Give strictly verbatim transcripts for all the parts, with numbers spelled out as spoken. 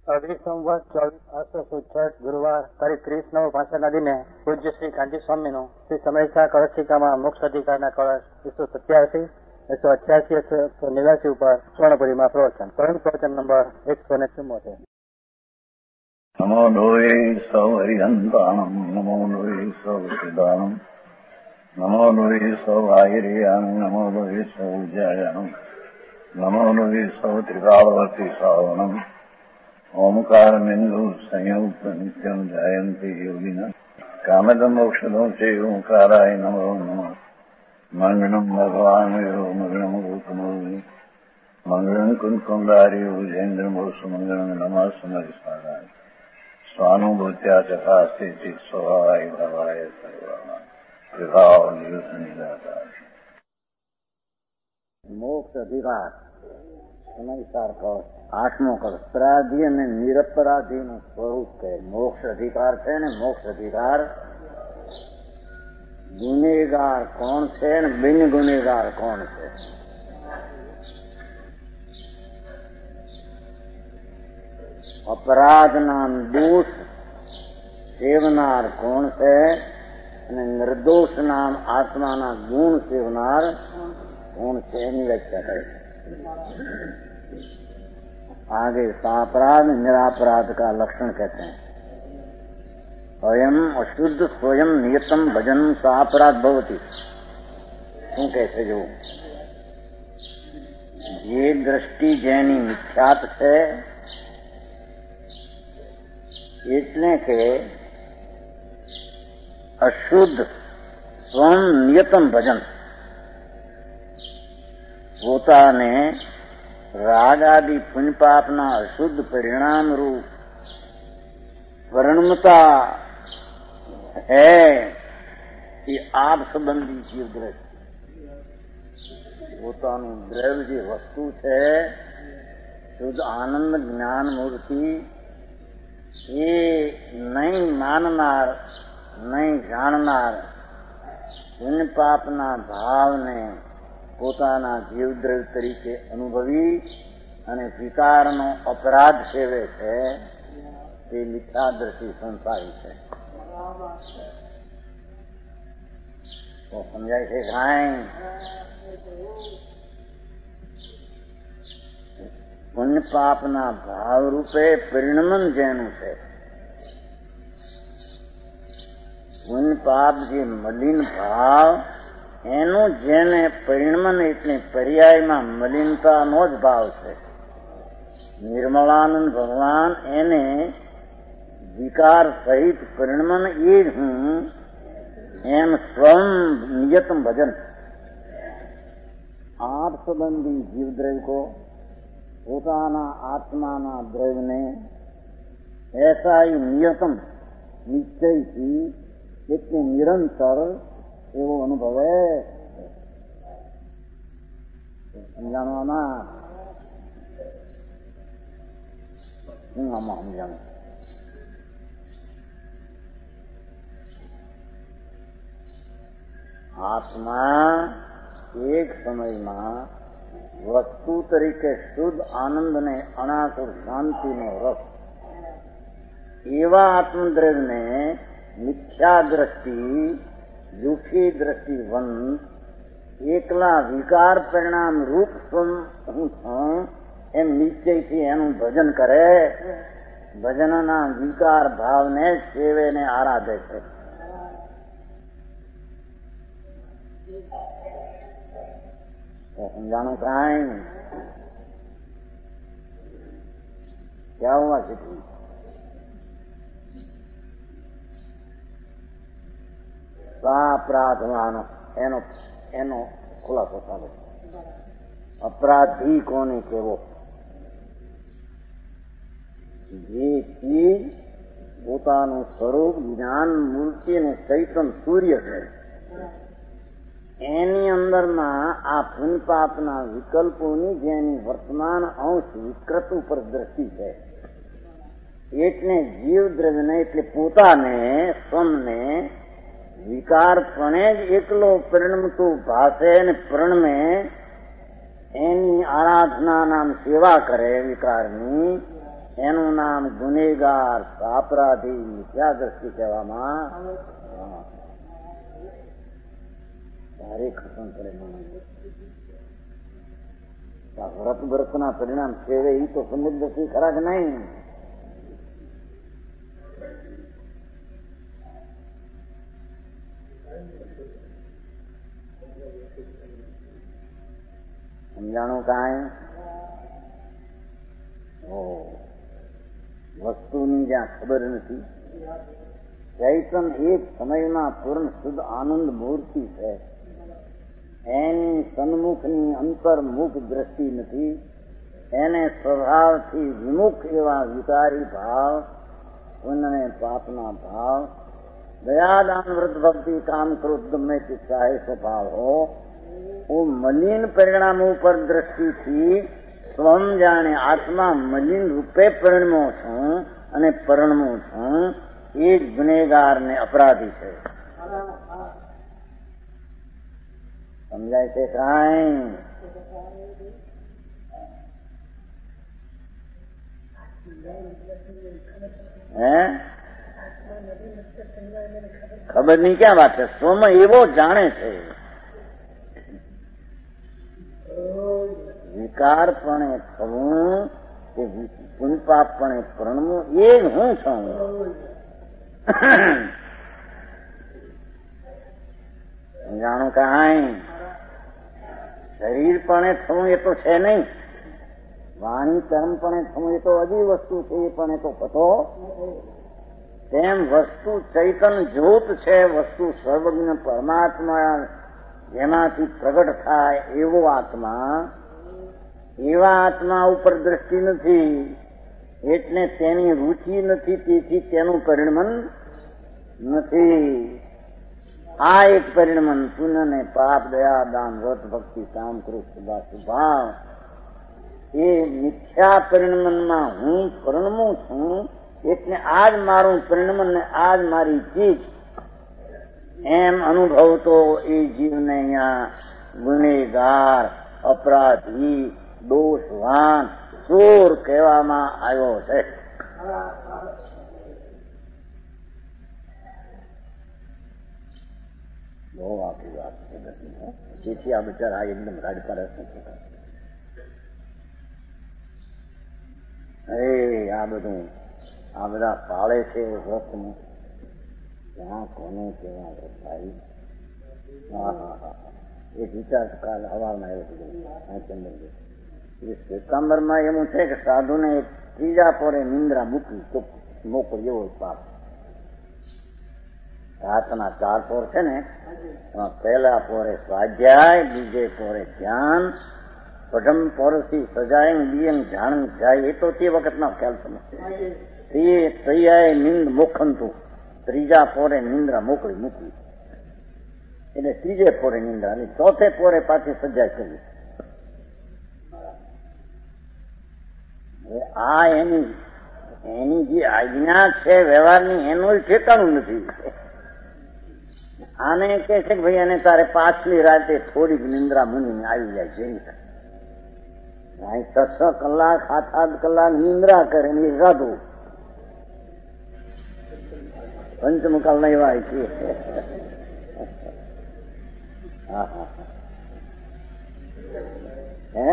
અઢી સંવત ચોવીસ આસો સુછઠ ગુરુવાર તારીખ ત્રીસ નવ ભાષાના દિને પૂજ્ય શ્રી ગાંધી સ્વામીનું શ્રી સમયસા કળશિકામાં મોક્ષ અધિકારના કળશ એકસો સત્યાસી એકસો અઠ્યાસી એકસો નેવ્યાસી ઉપર સ્વર્ણપુરીમાં પ્રવચન પરમ પ્રવચન નંબર એકસો ને ચુમ્મોતેર. નમો લોહે સૌ હરિહંતાણમ નમો લોહે સૌ સિદ્ધાણમ નમો લોહે સૌ આયર્યામ નમો લોહે સૌ જયામ નમો લોહે સૌ ત્રિકાળવતી શ્રાવણમ ओमकार बिंदु संयुक्त नित्यम जयंती योगिना कामदम मोक्षदम से ओंकाराय नमो नमः मंगलम भगवान यो मंगलम गौतमोनि मंगलम कुंकुमधारी भुजेन्द्र मोसु मंगलम नमः समरिस्मराय स्वानुभूत्या चकास्ते चित स्वभावाय भवाय सर्वाय विभाव निदाताय. मोक्ष अधिकार સમયસાર કળ આઠમો કળ અપરાધી અને નિરપરાધીનું સ્વરૂપ છે. મોક્ષ અધિકાર છે ને મોક્ષ અધિકાર ગુનેગાર કોણ છે ને બિન ગુનેગાર કોણ છે. અપરાધના દોષ સેવનાર કોણ છે અને નિર્દોષ નામ આત્માના ગુણ સેવનાર કોણ છે એની વ્યાખ્યા કરે છે. आगे सापराध निरापराध का लक्षण कहते हैं. स्वयं अशुद्ध स्वयं नियतम भजन सापराध भवती. શું કહે છે? જો જે દ્રષ્ટિ જેની મિથ્યાત છે એટલે કે અશુદ્ધ સ્વયં નિયતમ ભજન પોતાને રાગ આદि પુણ્ય પાપના અશુદ્ધ પરિણામ રૂપ પરિણમતા है એ આપ સંબંધી જીવ દ્રષ્ટિ. પોતાનું દ્રવ્ય જે વસ્તુ છે શુદ્ધ આનંદ જ્ઞાન મૂર્તિ એ નહીં માનનાર નહીં જાણનાર પુણ્ય પાપના ભાવને પોતાના જીવદ્રવ્ય તરીકે અનુભવી અને વિકારનો અપરાધ સેવે છે તે મિથ્યાદ્રષ્ટિ સંસારી છે. તો સમજાય છે કાંઈ? પુણ્ય પાપના ભાવરૂપે પરિણમન જેનું છે, પુણ્ય પાપ જે મલિન ભાવ એનું જેને પરિણમન એટલે પર્યાયમાં મલિનતાનો જ ભાવ છે. નિર્મળાનંદ ભગવાન એને વિકાર સહિત પરિણમન એ જ હું એમ સ્વયં નિયતમ ભજન આપ સંબંધી જીવદ્રવ્ય को પોતાના આત્માના દ્રવ્યને ऐसा ही નિયતમ નિશ્ચયથી એટલે નિરંતર એવો અનુભવ સમજાણવામાં શું આમાં સમજાણું? આત્મા એક સમયમાં વસ્તુ તરીકે શુદ્ધ આનંદ ને અનાસુર શાંતિનો રસ એવા આત્મદ્રવ્યને મિથ્યા દ્રષ્ટિ દુઃખી દ્રષ્ટિવંત એકલા વિકાર પરિણામ રૂપ હું છું એમ નિશ્ચયથી એનું ભજન કરે. ભજનના વિકાર ભાવને સેવે ને આરાધે છે. સમજાણું કાંઈ? ક્યાં હુઆ શીખી? અપરાધવાનો એનો એનો ખુલાસો થાય. અપરાધી કોને કેવો? જે ચીજ પોતાનું સ્વરૂપ જ્ઞાન મૂર્તિ અને ચૈતન સૂર્ય છે એની અંદરના આ પુણ્ય પાપના વિકલ્પોની જેની વર્તમાન અંશ વિકૃત ઉપર દ્રષ્ટિ છે એટલે જીવ દ્રવ્યને એટલે પોતાને સ્વમને વિકારપણે જ એકલો પરિણમતું ભાષે અને પરિણમે એની આરાધના નામ સેવા કરે વિકારની એનું નામ ગુનેગાર, અપરાધી, મિથ્યા દ્રષ્ટિ કહેવામાં ભારે ખસમ પડે. વ્રત વ્રતના પરિણામ છે એ તો સમૃદ્ધિ ખરા કે નહીં? સમજાણું કાંઈ? વસ્તુની જ્યાં ખબર નથી. ચૈતન એક સમયમાં પૂર્ણ શુદ્ધ આનંદ મૂર્તિ છે. એની સન્મુખની અંતર્મુખ દ્રષ્ટિ નથી. એને સ્વભાવથી વિમુખ એવા વિકારી ભાવ, પુણ્ય પાપના ભાવ, દયાદાન વ્રત ભક્તિ કામ ક્રોધ ગમે તે ચાહે સ્વભાવ હો, હું મલિન પરિણામ ઉપર દ્રષ્ટિથી સ્વમ જાણે આત્મા મલિન રૂપે પરિણમો છું અને પરિણમું છું. એ જ ગુનેગાર ને અપરાધી છે. સમજાય છે કાંઈ? હે ખબર નહીં ક્યાં વાત છે. સ્વમ એવો જાણે છે. વિકારપણે થવું કે પુનપાપણે પ્રણવું એ જ હું છું. જાણું કાંઈ? શરીરપણે થવું એ તો છે નહીં. વાણી કર્મપણે થવું એ તો હજી વસ્તુ છે. એ પણ એ તો પતો તેમ વસ્તુ ચૈતન જ્યોત છે. વસ્તુ સર્વજ્ઞ પરમાત્મા જેમાંથી પ્રગટ થાય એવો આત્મા, એવા આત્મા ઉપર દ્રષ્ટિ નથી. એટલે તેની રુચિ નથી. તેથી તેનું પરિણમન નથી. આ એક પરિણમન પુણ્ય ને પાપ, દયા દાન વ્રત ભક્તિ કામ ક્રોધ સ્વભાવ એ મિથ્યા પરિણમનમાં હું પરિણમું છું. એટલે આજ મારું પરિણમન ને આજ મારી ચીજ એમ અનુભવતો એ જીવને અહીંયા ગુનેગાર, અપરાધી, દોષવાન, ચોર કહેવામાં આવ્યો છે. બહુ આપી વાત છે. તેથી આ બિચારા એકદમ રાડકા રસ નથી. અરે આ બધું આ બધા પાળે છે વ્રતનું. ત્યાં કોને કેવા વ્રત ભાઈ? હા હા હા એક વિચાર કાલ હવારમાં આવ્યો ચંદ્ર. એ શ્વેતાંબરમાં એવું છે કે સાધુને એક ત્રીજા પોરે નિંદ્રા મૂકી તો મોકલ એવો પાપ. રાતના ચાર પોર છે ને, પહેલા પોરે સ્વાધ્યાય, બીજે પોરે ધ્યાન, પ્રથમ પોરથી સજાય બીએમ જાણ જાય. એ તો તે વખતનો ખ્યાલ સમજશે. ત્રિયાએ નિંદ મોખંતું, ત્રીજા પોરે નિંદ્રા મોકલી મૂકી એટલે ત્રીજે પોરે નિંદ્રા, અને ચોથે પોરે પાછી સજાય કરી. આ એની એની જે આજ્ઞા છે વ્યવહારની એનું ઠેકાણું નથી. આને કે છે કે ભાઈ એને તારે પાછલી રાતે થોડીક નિંદ્રા મુનિને આવી જાય જેવી થાય. છ છ કલાક સાત આઠ કલાક નિંદ્રા કરે ને એ સાધુ પંચમકાલ નહીં વાય છે. હા હા હે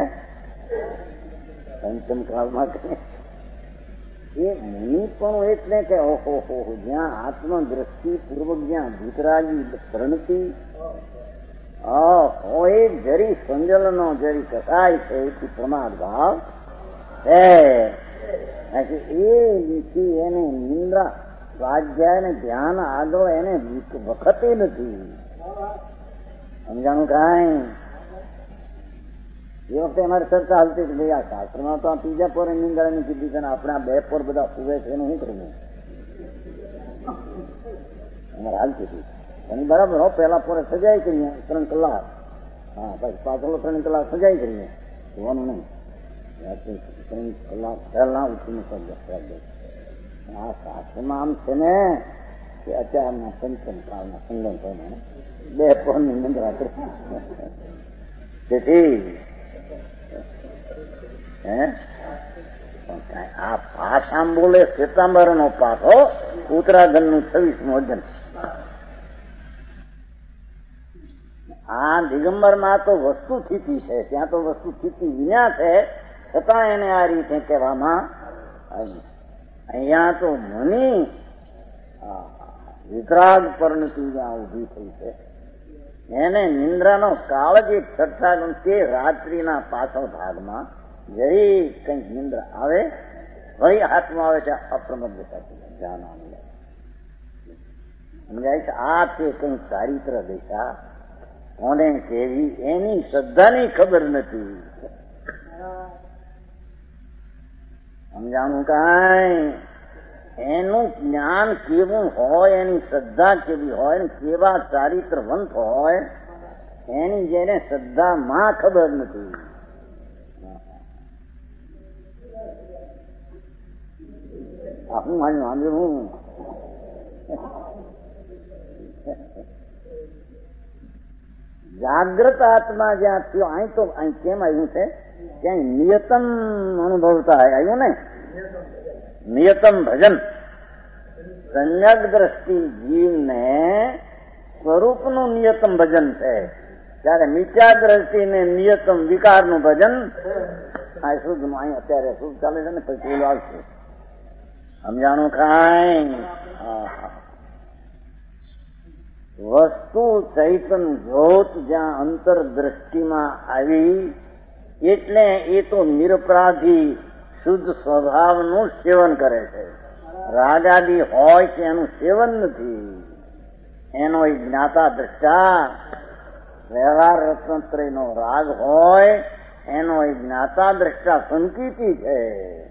પંચમકાળમાં એ મુનિ પણ એટલે કે ઓહો હો જ્યાં આત્મદ્રષ્ટિ પૂર્વક જ્યાં ભૂતરાજી પ્રણતિ હોય જરી સંજલનો જરી કસાય છે એથી પ્રમાદ ભાવ છે. એ નીતિ એને નિંદ્રા સ્વાધ્યાય ને ધ્યાન આગળ એને વખતે નથી. સમજાણું કાંઈ? એ વખતે અમારી ચર્ચા હાલતી કે ભાઈ આ શાસ્ત્રમાં તો આ ત્રીજા પોરે નિંદ્રાની કીધી છે ને આપણે આ બે પોર બધા સુવે છે એનું શું કરવું? અમારે હાલતી હતી એની બરાબર હો. પહેલા પોરે સજાઈ કરીએ ત્રણ કલાક, હા પછી પાછળ ત્રણ કલાક સજાઈ કરીએ, જોવાનું નહીં. ત્રણ કલાક પહેલા ઉઠીને સજાય. આ શાસ્ત્રમાં આમ છે ને કે અત્યારના પંચમ કાળના સંગમ પ્રમાણે બે પોરની નિંદ્રા કરી. તેથી હે આ પાસ આમ બોલે શ્વેતાંબર નો પાસો ઉત્તરાધન નું છવ્વીસમું અધ્યયન. આ દિગંબર માં તો વસ્તુ સ્થિતિ છે, ત્યાં તો વસ્તુ સ્થિતિ વિના છે, છતાં એને આ રીતે કહેવામાં આવી. અહીંયા તો મની વિતરાગ પરિણતિ જ્યાં ઉભી થઈ છે, એને નિંદ્રાનો કાળ જે છઠ્ઠા ગુણ કે રાત્રિના પાછળ ભાગમાં જઈ કંઈક નિંદ્રા આવે, વળી હાથમાં આવે છે અપ્રમદતા ધ્યાન આવે. સમજાય છે? આ છે કંઈક ચારિત્ર દિશા કોને કેવી એની શ્રદ્ધાની ખબર નથી. સમજાણું કાંઈ? એનું જ્ઞાન કેવું હોય, એની શ્રદ્ધા કેવી હોય, કેવા ચારિત્રવંત હોય, એની જેને શ્રદ્ધામાં ખબર નથી. હું મારી વાંધો હું જાગ્રત આત્મા જ્યાં થયો, અહીં તો અહીં કેમ આવ્યું છે? ક્યાંય નિયતમ અનુભવતા આવ્યું ને, નિયતમ ભજન. સંયગ દ્રષ્ટિ જીવને સ્વરૂપનું નિયતમ ભજન છે, ત્યારે મિથ્યા દ્રષ્ટિને નિયતમ વિકારનું ભજન. આ શુદ્ધ અહીં અત્યારે શુદ્ધ ચાલે છે ને, પછી ઓલું આવશે. સમજાણું કાંઈ? વસ્તુ ચૈતન જ્યોત જ્યાં અંતરદ્રષ્ટિમાં આવી એટલે એ તો નિરપરાધી શુદ્ધ સ્વભાવનું સેવન કરે છે. રાગાદી હોય કે એનું સેવન નથી. એનો એક જ્ઞાતા દ્રષ્ટા વ્યવહાર રત્નત્રયનો રાગ હોય, એનો એક જ્ઞાતા દ્રષ્ટા સંકિતી છે.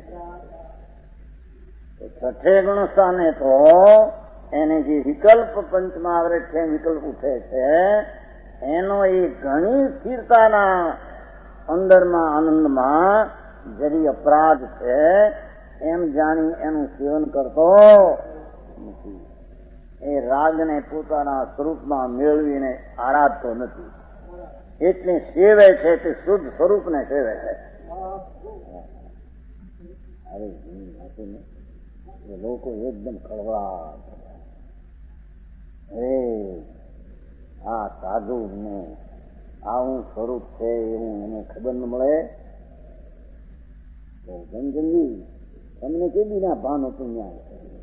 છઠ્ઠે ગુણ સ્થાને તો એને જે વિકલ્પ પંચમાં આવરે છે, વિકલ્પ ઉઠે છે, એનો એ ઘણી સ્થિરતાના અંદરમાં આનંદમાં જરી અપરાધ છે એમ જાણી એનું સેવન કરતો નથી. એ રાગને પોતાના સ્વરૂપમાં મેળવીને આરાધતો નથી. એટલે સેવે છે તે શુદ્ધ સ્વરૂપને સેવે છે. અરે એ લોકો એકદમ ખળવાળ. અરે આ સાધુ ને આવું સ્વરૂપ છે એવું એને ખબર ન મળે તો ગંજનજી તમને કેદી ના ભાન હતું? ત્યાં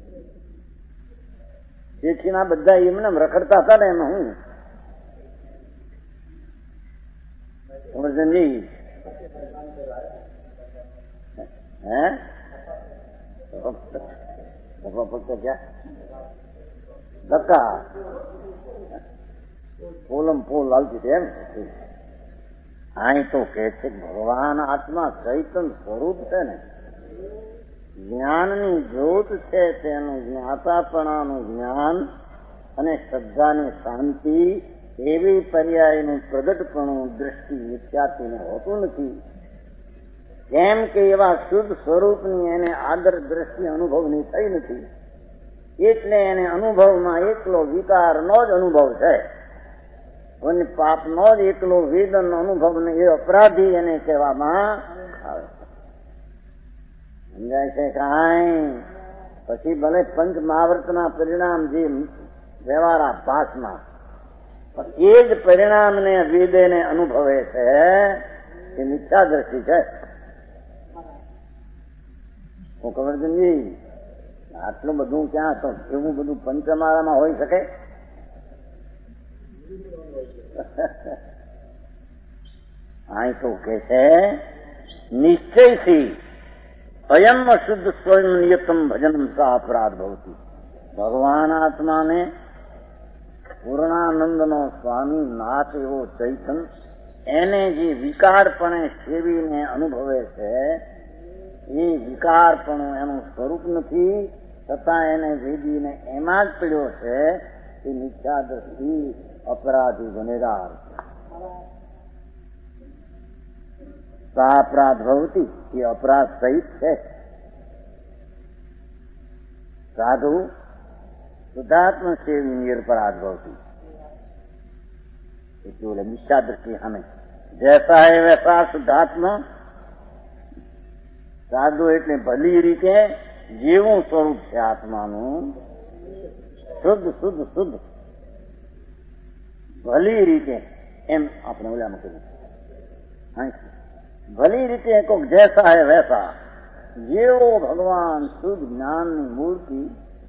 શેઠીના બધા એમને રખડતા હતા ને એમાં હું ગંજનજી હે ફક્ત ક્યાં ધક્કા પોલમ પોલ લાલતી છે એમ. અહીં તો કે છે ભગવાન આત્મા ચૈતન સ્વરૂપ છે ને, જ્ઞાનની જ્યોત છે, તેનું જ્ઞાતાપણાનું જ્ઞાન અને શ્રદ્ધાની શાંતિ એવી પર્યાયનું પ્રગટપણું દ્રષ્ટિ વિખ્યાતિને હોતું નથી. કેમ કે એવા શુદ્ધ સ્વરૂપની એને આદર દ્રષ્ટિ અનુભવની થઈ નથી. એટલે એને અનુભવમાં એકલો વિકારનો જ અનુભવ છે, અને પાપનો જ એકલો વેદન અનુભવ ને એ અપરાધી એને કહેવામાં આવે. સમજાય છે કાંઈ? પછી ભલે પંચ મહાવર્તના પરિણામ જે વ્યવહારા ભાસમાં એ જ પરિણામને વેદેને અનુભવે છે એ મિથ્યા દ્રષ્ટિ છે. હું કમરજનજી આટલું બધું ક્યાં તો એવું બધું પંચમાળામાં હોઈ શકે? અહીં તો કે છે નિશ્ચયથી અયમ શુદ્ધ સ્વયં નિયતમ ભજન સા અપરાધ ભવતી. ભગવાન આત્માને પૂર્ણાનંદનો સ્વામી નાથ એવો ચૈતન એને જે વિકારપણે સેવીને અનુભવે છે એ વિકારપણું એનું સ્વરૂપ નથી, છતાં એને વેદીને એમાં જ પડ્યો છે એ મિથ્યા દ્રષ્ટિ અપરાધી ગુનેગાર. અપરાધ ભવતી એ અપરાધ સહિત છે. સાધુ શુદ્ધાત્મ સેવી નિરપરાધ ભવતી એટલે બોલે મિથ્યા દ્રષ્ટિ હમે જૈસા હે વૈસા શુદ્ધાત્મ સાદું એટલે ભલી રીતે જેવું સ્વરૂપ છે આત્માનું, શુદ્ધ શુદ્ધ શુદ્ધ ભલી રીતે, એમ આપણે ઓલામાં કહ્યું ભલી રીતે કોક જૈસા હે વૈસા, જેવો ભગવાન શુદ્ધ જ્ઞાનની મૂર્તિ,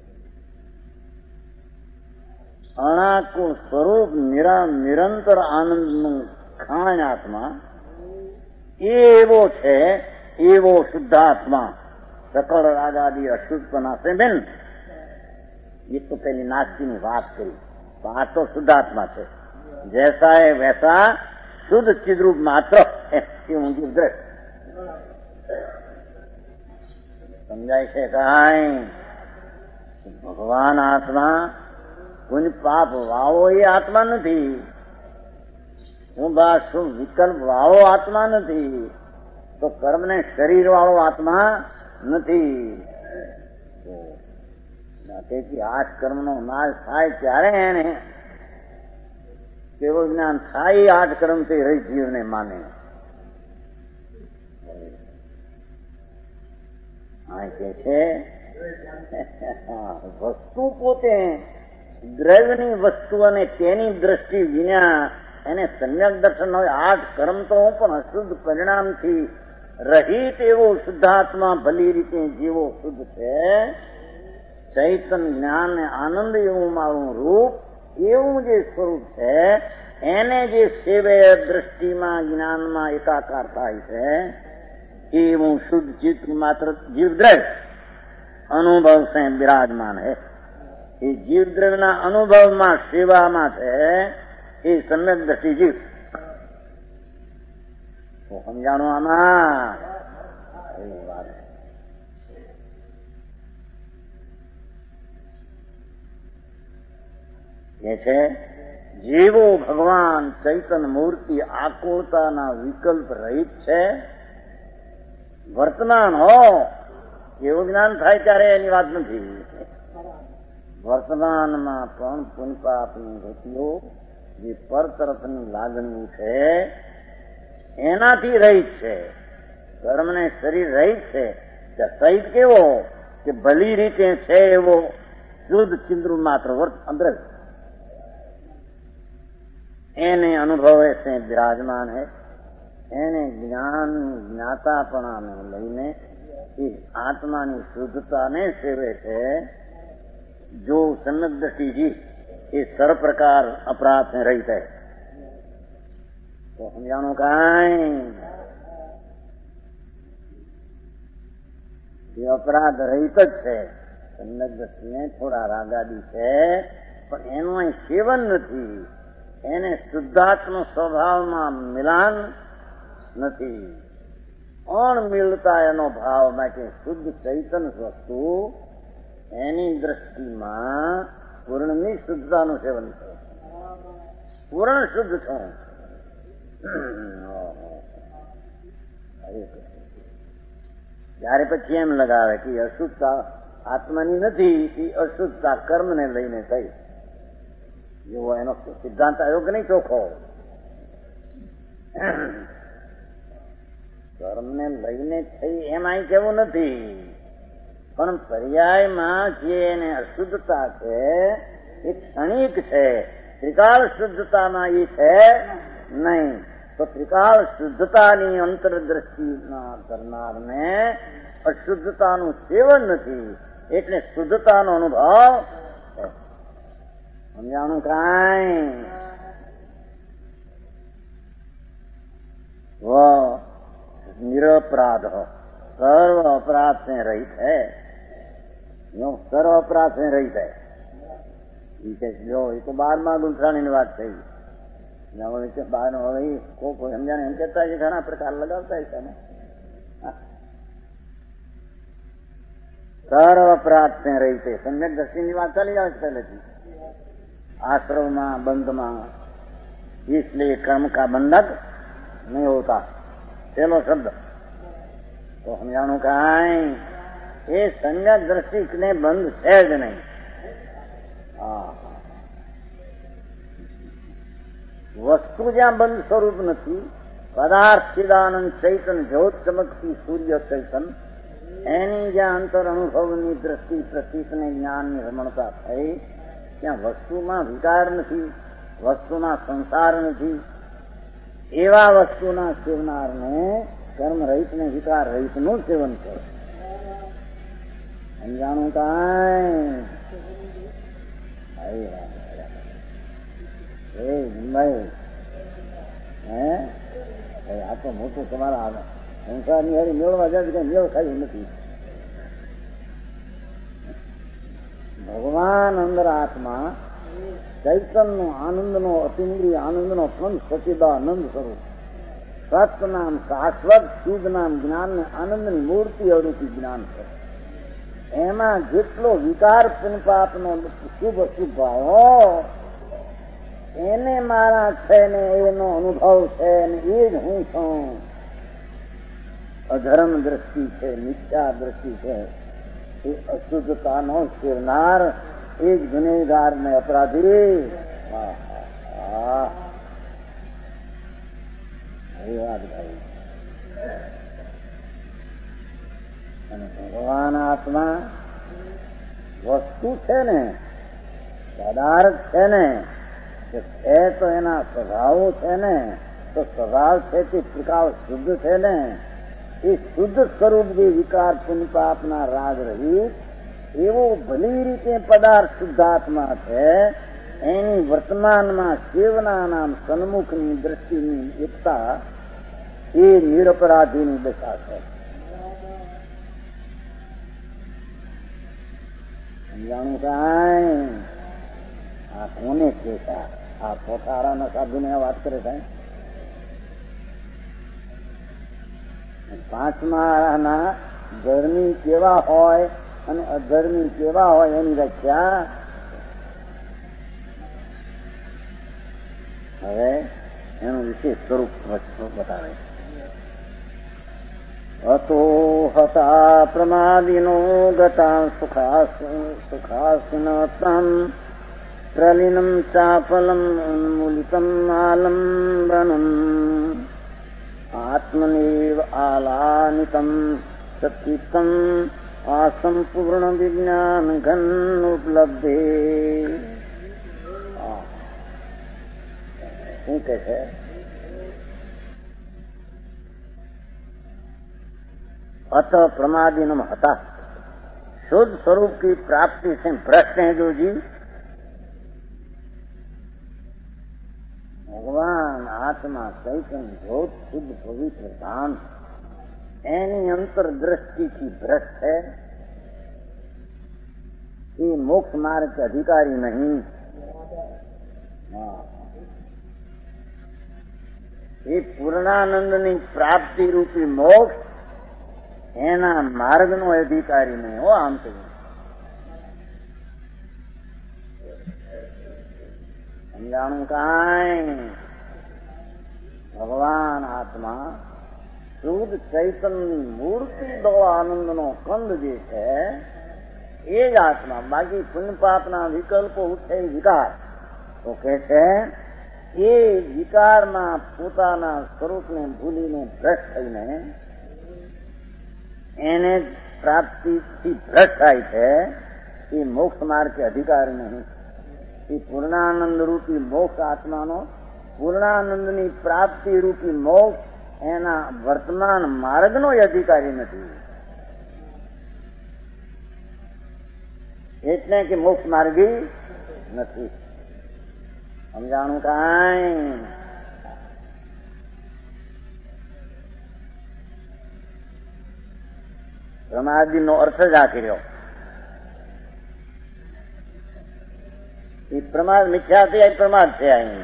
અણાકું સ્વરૂપ, નિરંતર આનંદનું ખાણ આત્મા, એવો છે, એવો શુદ્ધાત્મા સકળ રાગાદી અશુદ્ધપના સે બિન. એ તો પેલી નાસ્તીની વાત કરી, તો આ તો શુદ્ધાત્મા છે. જૈસા એ વૈસા શુદ્ધ ચિદ્રૂપ માત્ર એ ઊંધી દ્રષ્ટિ સમજાય છે. કાંઈ ભગવાન આત્મા કોઈ પાપ વાળો એ આત્મા નથી, હું બા શું વિકલ્પ વાળો આત્મા નથી, તો કર્મને શરીર વાળો આત્મા નથી. તેથી આઠ કર્મનો નાશ થાય ત્યારે એને કેવું જ્ઞાન થાય, આઠ કર્મથી રહી જીવને માને. આ કે છે વસ્તુ પોતે દ્રવ્યની વસ્તુ અને તેની દ્રષ્ટિ વિના એને સમ્યક દર્શન હોય. આઠ કર્મ તો હું પણ અશુદ્ધ પરિણામથી રહિત એવો શુદ્ધાત્મા ભલી રીતે જેવો શુદ્ધ છે, ચૈતન જ્ઞાન ને આનંદ એવું મારું રૂપ, એવું જે સ્વરૂપ છે, એને જે સેવે દ્રષ્ટિમાં જ્ઞાનમાં એકાકાર થાય છે, એવું શુદ્ધ ચિત્ત માત્ર જીવદ્રવ્ય અનુભવ સે બિરાજમાન હે. એ જીવદ્રવ્યના અનુભવમાં સેવામાં છે એ સમ્યક દ્રષ્ટિ જીવ. તો સમજાણું આમાં એવી વાત એ છે. જેવો ભગવાન ચૈતન મૂર્તિ આકુળતાના વિકલ્પ રહિત છે, વર્તમાન હો એવું જ્ઞાન થાય ત્યારે એની વાત નથી. વર્તમાનમાં પણ પુણ્યપાપની ગતિઓ જે પર તરફની લાગણીઓ છે એનાથી રહિત છે, કર્મને શરીર રહિત છે. સહિત કેવો કે ભલી રીતે છે એવો શુદ્ધ ચિંદ્રુ માત્ર વર્ત અંદર એને અનુભવે છે બિરાજમાન હે. એને જ્ઞાન જ્ઞાતાપણાને લઈને એ આત્માની શુદ્ધતાને સેવે છે. જો સમ્યક દ્રષ્ટિ એ સર્વ પ્રકાર અપરાધ ને રહિત હે. તો સમજાણું કાંઈ એ અપરાધ રહિત જ છે. સમ્યક દ્રષ્ટિને થોડા રાગાદી છે, પણ એનું અહીં સેવન નથી, એને શુદ્ધાત્મ સ્વભાવમાં મિલાન નથી. અણ મિલતા એનો ભાવ માટે શુદ્ધ ચૈતન વસ્તુ એની દ્રષ્ટિમાં પૂર્ણની શુદ્ધતાનું સેવન છે. પૂર્ણ શુદ્ધ છું. ત્યારે પછી એમ લગાવે કે અશુદ્ધતા આત્માની નથી, એ અશુદ્ધતા કર્મને લઈને થઈ. જેવો એનો સિદ્ધાંત આવ્યો કે નહીં ચોખ્ખો, કર્મને લઈને થઈ એમ અહીં કેવું નથી, પણ પર્યાયમાં જે એને અશુદ્ધતા છે એ ક્ષણિક છે, ત્રિકાળ શુદ્ધતામાં એ છે નહીં. તો ત્રિકાળ શુદ્ધતાની અંતરદ્રષ્ટિના કરનારને અશુદ્ધતાનું સેવન નથી, એટલે શુદ્ધતાનો અનુભવ છે. સમજાણું કાંઈ? વ નિરપરાધ સર્વ अपराध से रहित है, यो सर्व अपराध से रहित है. जो ये तो बार में गुंथराणी ની વાત થઈ. બાર હવે કોઈ સમજાને એમ કહેતા છે ઘણા પ્રકાર લગાવતા છે ને. સર્વ अपराध से रहित है. સમ્યક દ્રષ્ટિની વાત ચાલી આવે છે પહેલેથી. आश्रम बंध में इसलिए कर्म का बंधक नहीं होता. पहलो शब्द तो हम जानू कहीं ये संज्ञा दृष्टि ने बंध है ज नहीं. वस्तु ज्या बंध स्वरूप नहीं, पदार्थ चिदानंद चैतन ज्योत चमकती सूर्य चैतन એની જ્યાં અંતર અનુભવની દ્રષ્ટિ પ્રતીકને જ્ઞાનની રમણતા થઈ ત્યાં વસ્તુમાં વિકાર નથી, વસ્તુમાં સંસાર નથી. એવા વસ્તુના સેવનારને કર્મ રહિત ને વિકાર રહિત નું સેવન છે. સમજાણું કાંઈ? એ મુંબઈ હે આ તો મોટું તમારા સંસારની હારી મેળવા જાય કઈ મેળ ખાઈ નથી. ભગવાન અંદર આત્મા ચૈતન્ય આનંદનો અતિન્દ્રિય આનંદનો પંચ સચિદાનંદ સ્વરૂપ સત નામ શાશ્વત શુદ્ધ નામ જ્ઞાન ને આનંદની મૂર્તિ અવૃત્તિ જ્ઞાન છે. એમાં જેટલો વિકાર પુનપાપનો શુભ અશુભ ભાવો એને મારા છે ને એનો અનુભવ છે ને એ જ હું છું. અધર્મ દ્રષ્ટિ છે, મિથ્યા દ્રષ્ટિ છે. એ અશુદ્ધતાનો સેવનાર એક ગુનેગાર ને અપરાધી વાત ભાઈ. અને ભગવાન આત્મા વસ્તુ છે ને, પદાર્થ છે ને, છે તો એના સ્વભાવો છે ને, તો સ્વભાવ છે તે પ્રકાર શુદ્ધ છે ને. એ શુદ્ધ સ્વરૂપ જે વિકાર પુનપાપના રાગ રહિત એવો ભલી રીતે પદાર્થ શુદ્ધાત્મા છે. એની વર્તમાનમાં સેવના નામ સન્મુખની દ્રષ્ટિની એકતા એ નિરપરાધીની દશા છે. સમજાણું કાંઈ? આ કોને કહેતા? આ પોતારાના સાધુને વાત કરે સાહેબ. પાંચમાના ધર્મી કેવા હોય અને અધર્મી કેવા હોય એની વ્યાખ્યા હવે એનું વિશેષ સ્વરૂપ બતાવે. અતો હતા પ્રમાદિનો ગતા સુખાસિનતમ પ્રલિનમ ચાપલમ ઉન્મૂલિતમ આલંબનમ આત્મનેવ આલાનિતમ સત્યમ આસંપૂર્ણ વિજ્ઞાન ઘન ઉપલબ્ધે. શું કે છે? अत प्रमादीनम हता शुद्ध स्वरूप की प्राप्ति से भ्रष्ट हैं जो जीव. भगवान आत्मा चैतन्य बहुत शुद्ध पवित्र धाम एनी अंतर दृष्टि की भ्रष्ट है. ये मोक्ष मार्ग के अधिकारी नहीं. ये पूर्णानंदની પ્રાપ્તિ રૂપી મોક્ષ એના માર્ગનો અધિકારી નહીં હો. આમ તો સમજાણું કાંઈ? ભગવાન આત્મા શુદ્ધ ચૈતન્યની મૂર્તિ દો આનંદનો કંદ જે છે એ જ આત્મા. બાકી પુણ્ય પાપના વિકલ્પો ઉઠે વિકાર તો કે છે એ વિકારમાં પોતાના સ્વરૂપને ભૂલીને ભ્રષ્ટ થઈને એને પ્રાપ્તિથી ભ્રષ્ટ થાય છે. એ મોક્ષ માર્ગ કે અધિકાર નહીં. એ પૂર્ણાનંદ રૂપી મોક્ષ આત્માનો પૂર્ણાનંદની પ્રાપ્તિ રૂપી મોક્ષ એના વર્તમાન માર્ગનો અધિકારી નથી. એટલે કે મોક્ષ માર્ગી નથી. સમજાણું કાંઈ? પ્રમાદીનો અર્થ જ આ કર્યો. એ પ્રમાદ મિથ્યાથી આ પ્રમાદ છે. અહીં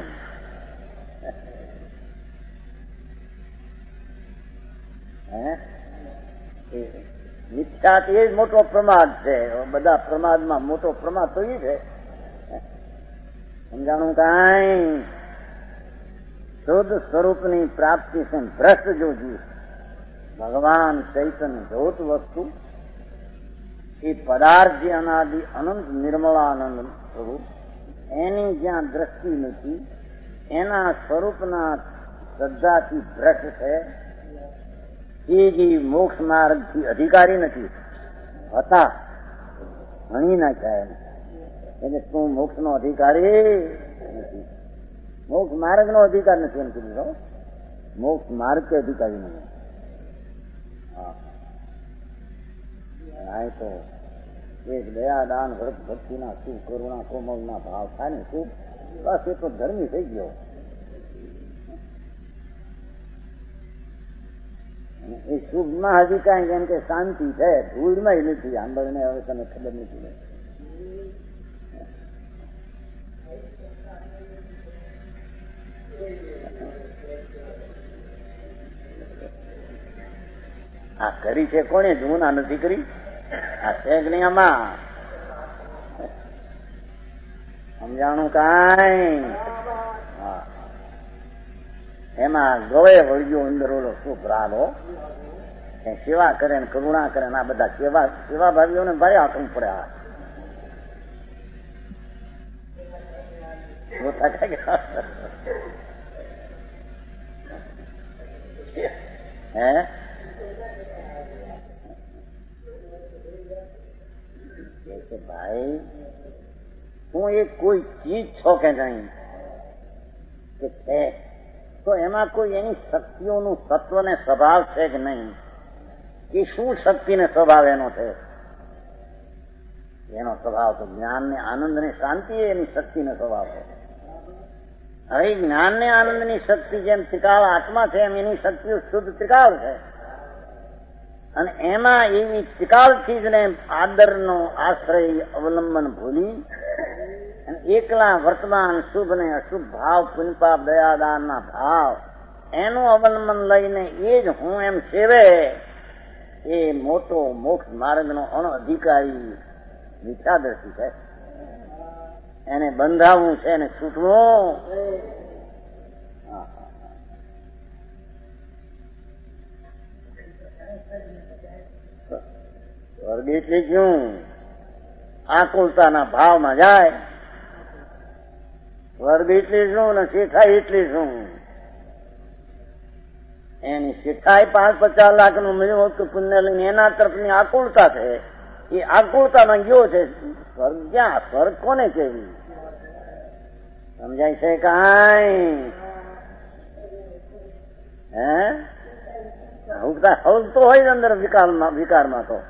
મિથ્યાથી એ જ મોટો પ્રમાદ છે. બધા પ્રમાદમાં મોટો પ્રમાદ તો એ છે. સમજાણું કાંઈ? શુદ્ધ સ્વરૂપની પ્રાપ્તિ છે ભ્રષ્ટ જો જીવ ભગવાન ચૈતન્ય જોત વસ્તુ એ પદાર્થ જે અનાદિ અનંત નિર્મળાનંદ સ્વરૂપ એની જ્યાં દ્રષ્ટિ નથી એના સ્વરૂપના શ્રદ્ધાથી ભ્રષ્ટ છે. એ જે મોક્ષ માર્ગ થી અધિકારી નથી હતા, ભણી નાખ્યા એને તું મોક્ષ નો અધિકારી નથી, મોક્ષ માર્ગ નો અધિકાર નથી એમ કીધું, મોક્ષ માર્ગ કે અધિકારી નથી. હા તો એક દયા દાન વ્રત ભક્તિના શું કરુણા કોમલના ભાવ થાય ને શું, બસ એ તો ધર્મી થઈ ગયો. એ શુભમાં હજી કાંઈ કેમ કે શાંતિ છે, ધૂળમાં નથી. આંબળને હવે તને ખબર નથી. આ કરી છે કોને? જૂના નથી કરી. આ છે કે નહીં આમાં સમજાણું કાંઈ? હા, એમાં ગવે વળગ્યો અંદર ઓલો શુભ રાલો સેવા કરે ને કરુણા કરે ને આ બધા સેવા સેવા ભાવીઓને ભારે આખું પડે. હે ભાઈ હું એક કોઈ ચીજ છો કે નહીં કે છે તો એમાં કોઈ એની શક્તિઓનું તત્વ ને સ્વભાવ છે કે નહીં, કે શું શક્તિ ને સ્વભાવ એનો છે? એનો સ્વભાવ તો જ્ઞાન ને આનંદ ને શાંતિ એની શક્તિ ને સ્વભાવ છે. હવે જ્ઞાન ને આનંદ ની શક્તિ જેમ ત્રિકાળ આત્મા છે એમ એની શક્તિઓ શુદ્ધ ત્રિકાળ છે. અને એમાં એવી ત્રિકાળ ચીજને આદરનો આશ્રય અવલંબન ભૂલી અને એકલા વર્તમાન શુભ ને અશુભ ભાવ પુણ્યપાપ દયાદાનના ભાવ એનું અવલંબન લઈને એ જ હું એમ સેવે એ મોટો મોક્ષ માર્ગનો અનઅધિકારી મિથ્યાદર્શી છે. એને બંધાવવું છે, એને છૂટવું. સ્વર્ગ એટલે શું? આકુલતાના ભાવમાં જાય. સ્વર્ગ એટલે શું ને શેઠાઈ એટલે શું? એની શેઠાઈ પાંચ પચાસ લાખ નું મળ્યું હતું પુણ્ય લઈને એના તરફની આકુલતા છે. એ આકુલતામાં ગયો છે. સ્વર્ગ ક્યાં? સ્વર્ગ કોને કેવી? સમજાય છે કાંઈ? હે હલતો હોય અંદર વિકારમાં વિકારમાં તો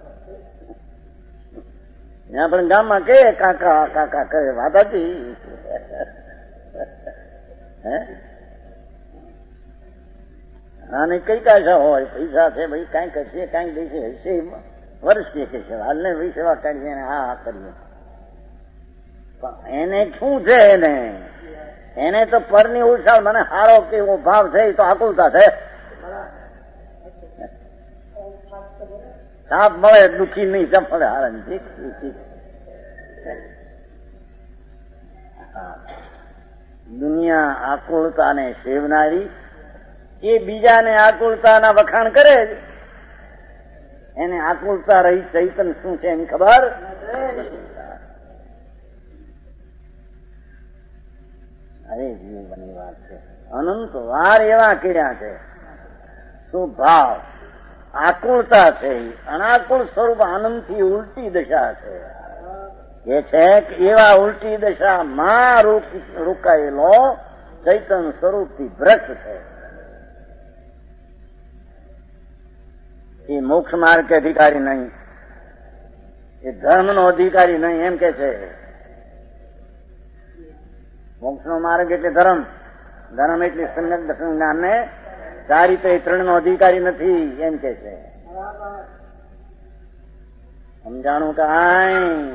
આપણે ગામમાં કે કાકા કાકા કહે વાત હતી. હે આને કઈ કાશા હોય? પૈસા છે ભાઈ, કાંઈ કરશે કાંઈક દેશે હશે વર્ષ કે છે હાલને ભાઈ સેવા કરીએ ને હા હા કરીએ. પણ એને શું છે? એને એને તો પરની ઉછાળ મને હારો કેવો ભાવ છે એ તો આકુલતા છે. સાપ મળે દુઃખી નહીં, ચપડે હારણ. દુનિયા આકુળતાને સેવનારી એ બીજાને આકુળતાના વખાણ કરે છે. એને આકુળતા રહી ચૈતન શું છે એની ખબર? અરે જીવની વાત છે. અનંત વાર એવા કર્યા છે. શું ભાવ આકુળતા છે. અનાકુળ સ્વરૂપ આનંદથી ઉલટી દશા છે. એ છે કે એવા ઉલટી દશામાં રોકાયેલો ચૈતન સ્વરૂપથી ભ્રષ્ટ છે. એ મોક્ષ માર્ગ કે અધિકારી નહીં, એ ધર્મનો અધિકારી નહીં એમ કે છે. મોક્ષનો માર્ગ એટલે ધર્મ, ધર્મ એટલે સમ્યક દર્શન જ્ઞાન ને ચારિત્ર એ ત્રણ નો અધિકારી નથી એમ કે છે. સમજાણું કાંઈ?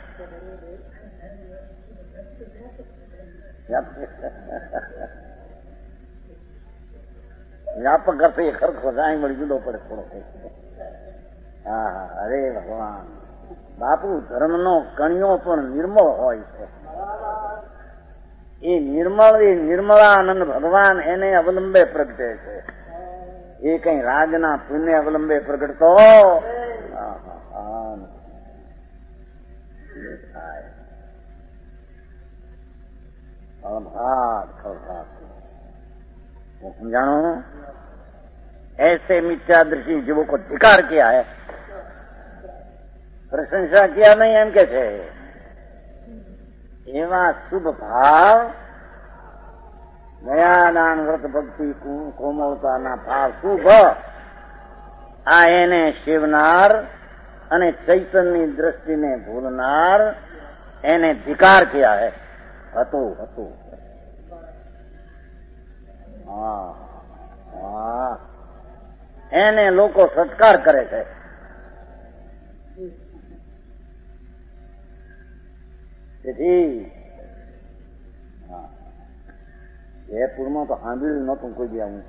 વ્યાપક અર્થ એ ખરખો જાય મળી જુદો પડે થોડો. હા હા અરે ભગવાન બાપુ, ધર્મનો કણિયો પણ નિર્મળ હોય છે. એ નિર્મળ એ નિર્મળાનંદ ભગવાન એને અવલંબે પ્રગટે છે. એ કઈ રાજના પુણ્ય અવલંબે પ્રગટતો ખળભાટ ખળભાટ. સમજાણું? ऐसे मिथ्या दृष्टि जीवों को धिकार किया है, प्रशंसा किया नहीं एम के छे। एवा शुभ भाव દયાદાન વ્રત ભક્તિ કોમળતાના ભાવ શુભ આ એને શિવનાર અને ચૈતન્યની દ્રષ્ટિને ભૂલનાર એને ધિકાર કિયા હે. હતું હતું હા હા એને લોકો સત્કાર કરે છે. તેથી જયપુરમાં તો સાંભળ્યું નતું કોઈ બી આવું.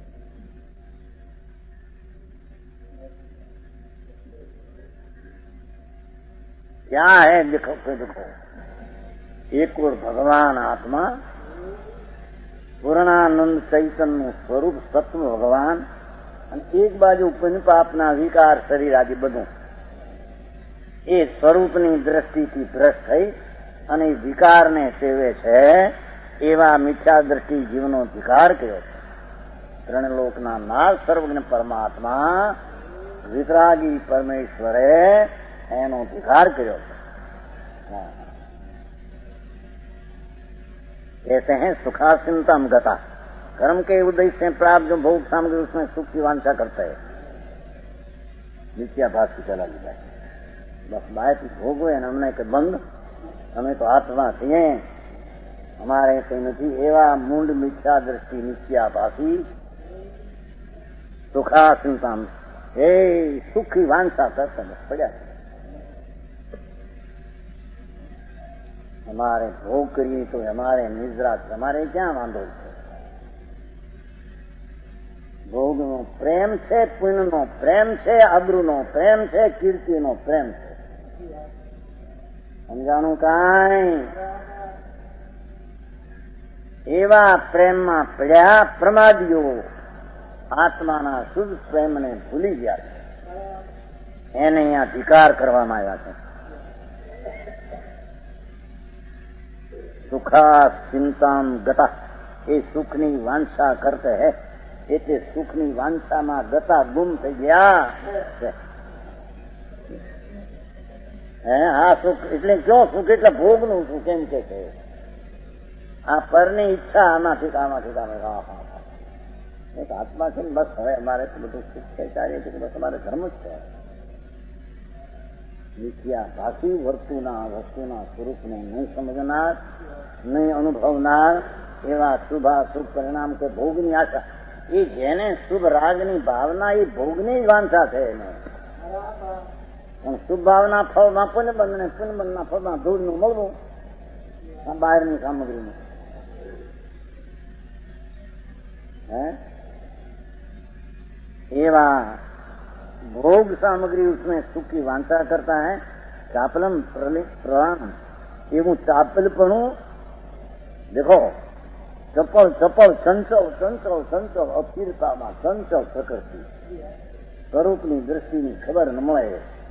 क्या है देखो तो देखो, एक और भगवान आत्मा पूर्णानंद चैतन्य स्वरूप सत्व भगवान અને એક બાજુ પુણ્ય પાપના વિકાર શરીર આદિ બધું એ સ્વરૂપની દ્રષ્ટિથી ભ્રષ્ટ થઈ અને વિકારને સેવે છે એવા મિથ્યા દ્રષ્ટિ જીવનો ધિકાર કર્યો છે. ત્રણ લોકના નાથ સર્વજ્ઞ પરમાત્મા વિતરાગી પરમેશ્વરે એનો ધિકાર કર્યો છે. कहते हैं सुखासिंतम गता, कर्म के उदय से प्राप्त जो भोग सामग्री उसमें सुख की वांछा करता है, मिथ्याभास चला जाए. बस बात भोग हुए हमने के बंद, हमें तो आत्मा थी, हमारे से नहीं एवा मूंड मिथ्या दृष्टि मिथ्याभासी सुखासिंतम हे सुख की वांछा करता बस पड़ा. हमारे भोग करिए तो हमारे निद्रा हमारे क्या वांधो છે? ભોગનો પ્રેમ છે, પુણ્યનો પ્રેમ છે, અબ્રુનો પ્રેમ છે, કીર્તિનો પ્રેમ છે. સમજાણું કાંઈ? એવા પ્રેમમાં પડ્યા પ્રમાદીઓ આત્માના શુદ્ધ પ્રેમને ભૂલી ગયા છે. એને અહીંયા ધિકાર કરવામાં આવ્યા છે. सुखा चिंताम गता, ये सुखनी वांछा करते है એટલે સુખની વાંછામાં ગતા ગુમ થઈ ગયા હે. આ સુખ એટલે ક્યો સુખ એટલે ભોગનું સુખ એમ કે છે. આ પરની ઈચ્છા આમાંથી આમાંથી કામે એક આત્મા છે ને બસ હવે અમારે તો બધું સુખ છે ચાલે છે બસ અમારે ધર્મ જ છે. મિથ્યાભાસી વર્તુના વસ્તુના સ્વરૂપને નહીં સમજનાર નહીં અનુભવનાર એવા શુભાશુભ પરિણામ કે ભોગની આશા, એ જેને શુભ રાગની ભાવના એ ભોગની જ વાંછા છે એને. પણ શુભ ભાવના ફળમાં પુણ્યબંધ ને પુણ્યબંધના ફળમાં ધૂળનું મળવું બહારની સામગ્રીનું. હે એવા भोग सामग्री उसमें सुख की वांछा करता है. चापलम प्रणाम एवं चापलपणु देखो, चपल चपल चंचल चंचल चंचल अस्थिरताમાં ચંચલ પ્રકૃતિ સ્વરૂપની દ્રષ્ટિની ખબર ન મળે.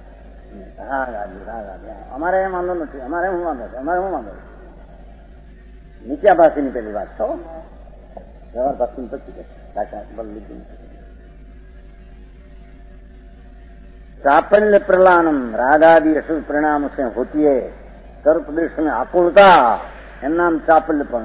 અમારે એમ વાંધો નથી, અમારે શું વાંધો છે, અમારે શું વાંધો છે. મિથ્યાભાસીની પેલી વાત છો, વ્યવહાર ભાષી પછી લીધી. चापल्य प्रलानम रागादि अशुभ परिणाम से होती है. सर्व प्रदेश में आकुलता एम नाम चापल्यपण.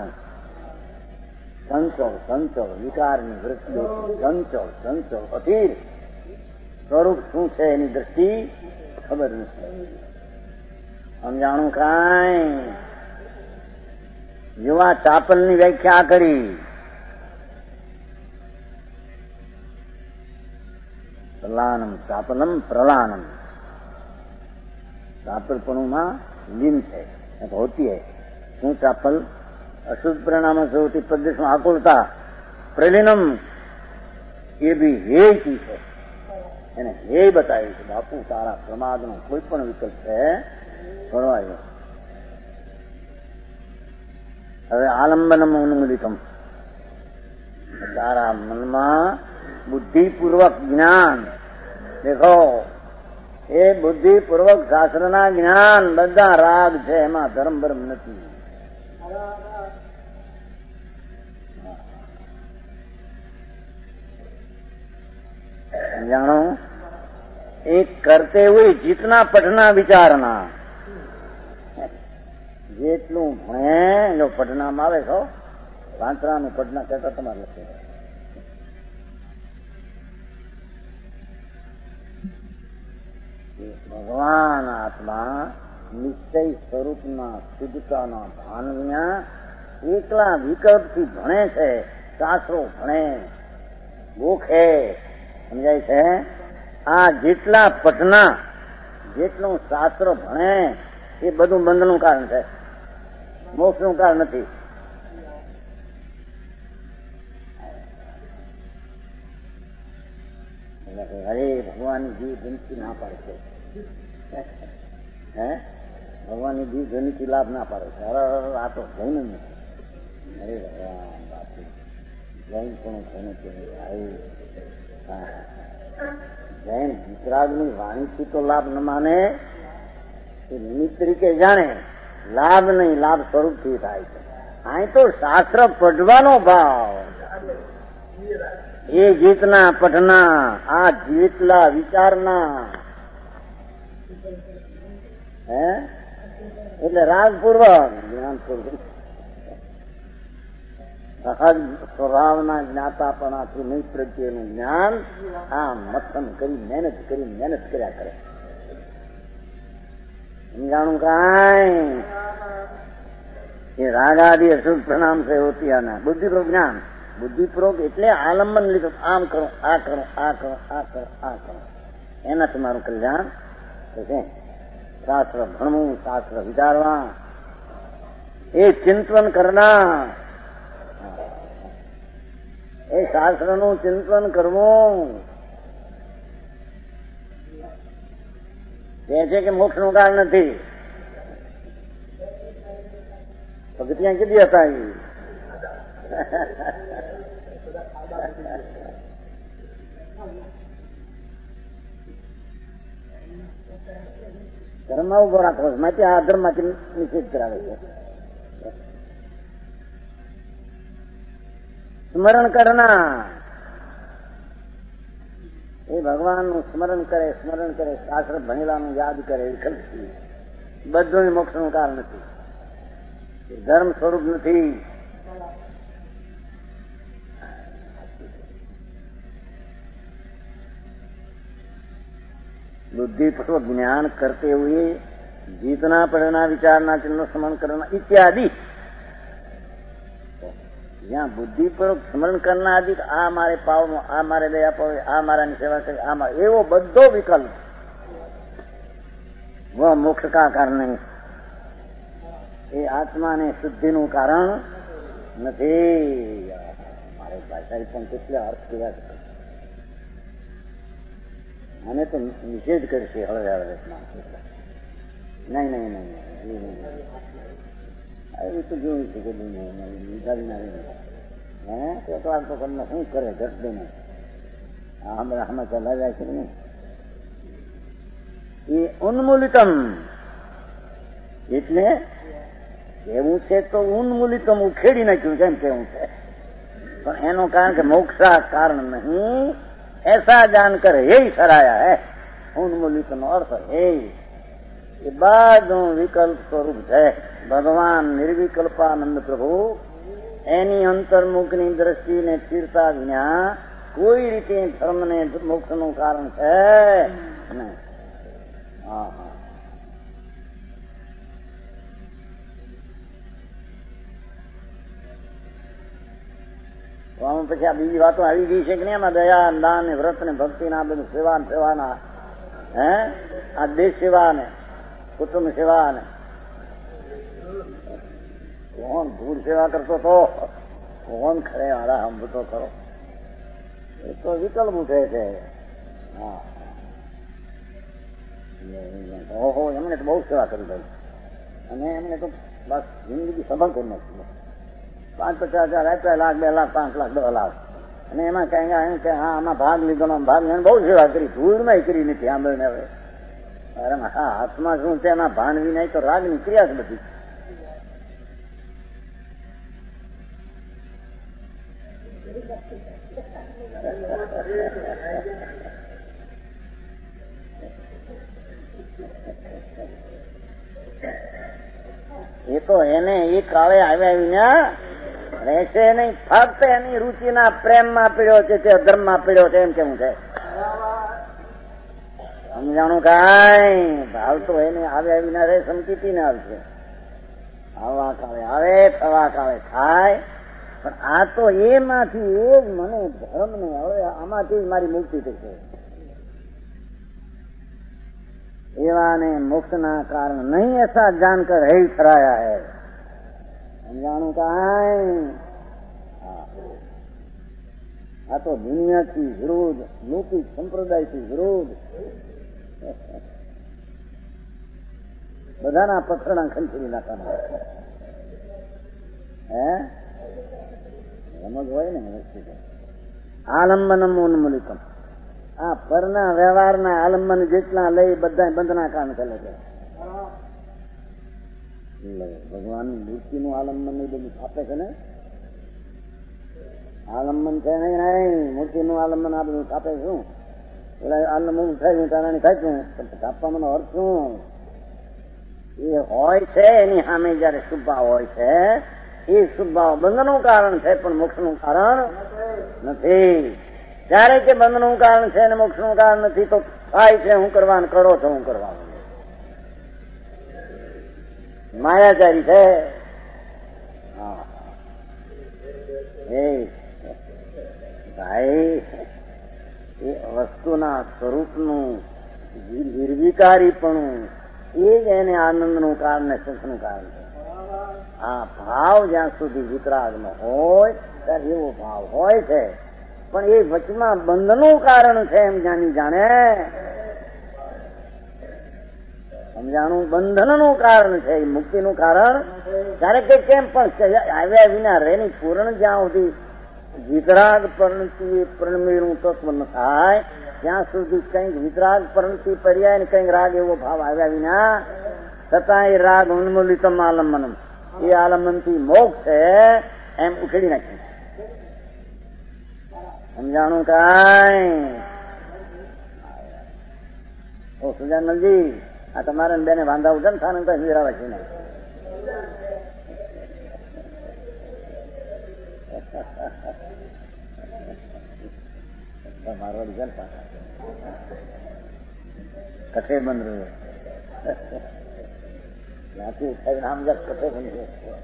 चंचल चंचल विकार ની વૃત્તિ ચંચલ ચંચલ અધીર સ્વરૂપ શું છે એની દ્રષ્ટિ ખબર નથી. સમજાણું કાંઈ? યુવા ચાપલની વ્યાખ્યા કરી. प्रलानम चापलम प्रलानम, चापलपणुમાં લીન છે होती है. શું ચાપલ? અશુદ્ધ પરિણામ से होती प्रदेश में आकुलता. प्रलीनम ये भी हेय की है, એને हेय બતાવ્યું છે. બાપુ તારા પ્રમાદનો કોઈ પણ વિકલ્પ છે ફરવાયો. હવે આલંબનમ ઉન્મુલિતમ, તારા મનમાં બુદ્ધિપૂર્વક જ્ઞાન. દેખો એ બુદ્ધિપૂર્વક શાસ્ત્રના જ્ઞાન બધા રાગ છે, એમાં ધર્મ ભરમ નથી. जानो एक करते हुए जितना पढ़ना विचारना જેટલું ભણે જો પઢનામાં આવે છો વાંચરાનું પઢના કહેતા તમારે લખે ભગવાન આત્મા નિશ્ચય સ્વરૂપના શુદ્ધતાના ભાનવ્યા એકલા વિકલ્પથી ભણે છે શાસ્ત્રો ભણે ગોખે સમજાય છે આ જેટલા પઢના જેટલું શાસ્ત્ર ભણે એ બધું બંધનું કારણ છે મોક્ષનું કારણ નથી હરે ભગવાનની જીવ જંતી ના પાડે છે હે ભગવાનની જીવ જનીથી લાભ ના પાડે છે હર આ તો જૈન નથી હરે ભગવાન બાપુ જૈન પણ જૈન જૈન વિતરાગની વાણીથી તો લાભ ન માને એ નિમિત્ત તરીકે જાણે લાભ નહીં લાભ સ્વરૂપથી થાય છે અહીં તો શાસ્ત્ર પઢવાનો ભાવ એ જીતના પઢના આ જેટલા વિચારના હે એટલે રાજપૂર્વક જ્ઞાનપૂર્વક સહજ સ્વભાવના જ્ઞાતાપણાથી નહીં પ્રત્યેનું જ્ઞાન આ મથન કરી મહેનત કરી મહેનત કર્યા કરે સમજાણું કાંઈ એ રાગાદી અશુભ પ્રણામ છે હોતી આના બુદ્ધિપૂર્વક જ્ઞાન બુદ્ધિપૂર્વક એટલે આલંબન લીધું આમ કરો આ કરો આ કરો આ કરો આ કરો એના તમારું કલ્યાણ થશે શાસ્ત્ર ભણવું શાસ્ત્ર વિચારવા એ ચિંતન કરના એ શાસ્ત્રનું ચિંતન કરવું કહે છે કે મોક્ષનું કારણ નથી પગથિયાં કીધી હતા એ ધર્મમાં ઉભો રાખવો માટે આ ધર્મમાંથી નિષેધ કરાવે છે સ્મરણ કરના એ ભગવાનનું સ્મરણ કરે સ્મરણ કરે શાસ્ત્ર ભણેલાનું યાદ કરે વિકલ્પથી બધું મોક્ષનું કારણ નથી ધર્મ સ્વરૂપ નથી बुद्धिपूर्वक ज्ञान करते हुए जीतना पढ़ना विचारना चिन्ह स्मरण करना इत्यादि यहाँ बुद्धिपूर्वक स्मरण करना आदि आ मारे पाव आ मारे दया पावे आ मारा सेवा करे आ मारे एवो बद्धो विकल्प वह मोक्ष का कारण नहीं ये आत्मा ने शुद्धि નું કારણ નથી મારે ભાષાઈ પણ કેટલા અર્થ કર્યા આને તો નિષેધ કરશે હળવે હળવે નહીં નહીં નહીં એ તો જોયું છે કે નિધાવી હે કેટલાક તો તમને શું કરે ઘટે નહીં હમણાં હમણાં ચલાવ્યા છે ને એ ઉન્મૂલિતમ એટલે એવું છે તો ઉન્મૂલિતમ ઉખેડી નાખ્યું છે એમ કેવું છે પણ એનું કારણ કે મોક્ષા કારણ નહીં ऐसा जानकर यही सराया है उन्मूलित નો અર્થ હે એ બધું વિકલ્પ સ્વરૂપ છે ભગવાન નિર્વિકલ્પાનંદ પ્રભુ એની અંતર્મુખની દ્રષ્ટિને ચીરતા વિના કોઈ રીતે ધર્મને મોક્ષનું કારણ છે નહીં હા હા આમાં પછી આ બીજી વાતો આવી ગઈ છે કે નહીં એમાં દયા દાન ને વ્રત ને ભક્તિ ના બધું સેવા સેવાના હે આ દેશ સેવા ને કુટુંબ સેવા ને કોણ ધૂળ સેવા કરતો તો કોણ ખરે હારા હંભતો ખરો એ તો વિકલ્પ ઉઠે છે હા ઓહો એમને તો બહુ સેવા કરી ભાઈ અને એમને તો બસ જિંદગી સફળ કરી નાખી પાંચ પચાસ હજાર આપ્યા લાખ બે લાખ પાંચ લાખ દસ લાખ અને એમાં કઈ એમ કે હા આમાં ભાગ લીધો ભાગ લઈને બહુ સેવા કરી ધૂળમાં કરી નથી આંબળને હવે અરે હા હાથમાં શું છે એમાં ભાણવી નહીં તો રાગની ક્રિયા જ બધી એ તો એને એ કાળે આવ્યા વિના રહેશે નહીં. ફક્ત એની રુચિના પ્રેમમાં પીડ્યો છે કે ધર્મમાં પીડ્યો છે એમ કેવું છે. સમજાણું કાંઈ ભાવ તો એને આવ્યા વિના રહે સમકીતી ને આવશે. આવા કાળે આવે, થવા કાળે થાય. પણ આ તો એમાંથી એ જ મને ધર્મ ને હવે આમાંથી જ મારી મુક્તિ થશે. એવાને મોક્ષના કારણ નહીં એસા જાણકર હૈ ફરાયા હૈ. સમજાણું કાંઈ આ તો દુનિયાથી વિરોધ, લૌકિક સંપ્રદાયથી વિરોધ, બધાના પથરણા ખંચરી નાખવાના. હે સમજ હોય ને આલંબનમ ઉન્મૂલિકમ. આ પરના વ્યવહારના આલંબન જેટલા લઈ બધા બંધના કામ ચાલે છે. ભગવાન મૂર્તિનું આલંબન નહીં બધું આપે છે ને. આલંબન છે નહીં નહીં મૂર્તિનું આલંબન આ બધું આપે શું? પેલા આલંબન થાય તારાની ખાય છું કાપવાનો અર્થ શું? એ હોય છે એની સામે જયારે શુભભાવ હોય છે એ શુભભાવ બંધનું કારણ છે પણ મોક્ષનું કારણ નથી. જયારે કે બંધનું કારણ છે અને મોક્ષનું કારણ નથી તો થાય છે હું કરવાનું, કરો છો હું કરવાનું. માયાચારી છે. હા એ ભાઈ એ વસ્તુના સ્વરૂપનું નિર્વિકારીપણું એ જ એને આનંદનું કારણ ને સુખનું કારણ છે. આ ભાવ જ્યાં સુધી વિતરાગમાં હોય ત્યારે એવો ભાવ હોય છે પણ એ વચમાં બંધનું કારણ છે એમ જાણી જાણે. સમજાણું બંધનનું કારણ છે એ મુક્તિનું કારણ. ત્યારે કે કેમ પણ આવ્યા વિના રેની પૂર્ણ જ્યાં સુધી વિતરાગ પરણતિ પરમેરું તત્વ ન થાય ત્યાં સુધી કંઈક વિતરાગ પરણતિ પર્યાય ને કંઈક રાગ એવો ભાવ આવ્યા વિના છતાં એ રાગ ઉન્મૂલિતમ આલંબનમ એ આલંબનથી મોક્ષ છે એમ ઉખેડી નાખ્યું. સમજાણું કાંઈ? ઓ સુજાનલજી આ તમારે બેને વાંધા ઉઠે ને થાને કઈ વિરાવે છે ને. મારો રિઝલ્ટ કઠે બંધ રહ્યો ત્યાંથી નામ જપ કઠે બંધ રહ્યો.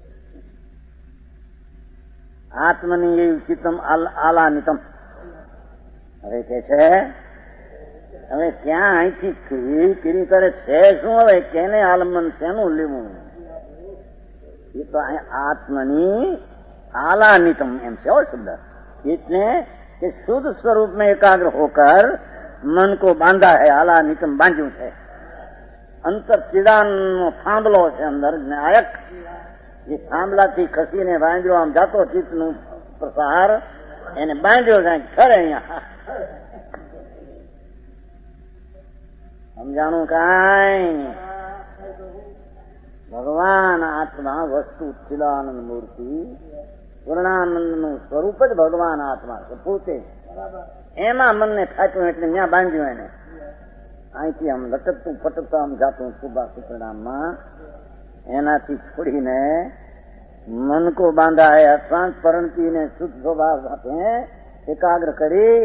આત્મની એ ચિત્તમ આલાનિતમ. હવે કે છે હવે ક્યાં અહીંથી કીરી કરે છે શું? હવે કેને આલંબન શેનું લેવું? એ તો આત્મની आलानितम एम से और शब्द इसने कि शुद्ध स्वरूप में एकाग्र होकर मन को बांधा है. आलानितम बांधू है. अंतर चिदान थांबलो है अंदर नायक ये थांबला थी खसी ने बांधो आम जातो चित्त नु प्रसार એને બાંધ્યો જાય ખરે અહીંયા. સમજાણું કાંઈ? ભગવાન આત્મા વસ્તુ ચિદાનંદ મૂર્તિ પૂર્ણાનંદનું સ્વરૂપ જ ભગવાન આત્મા છે પોતે. એમાં મનને થાચ્યું એટલે ત્યાં બાંધ્યું એને. અહીંથી આમ લટકતું પટકતું આમ જાતું સુભા સુપ્રણામમાં એનાથી છોડીને મન કો બાંધા હે અશાંત પરણતી ને શુદ્ધ સ્વભાવ સાથે એકાગ્ર કરી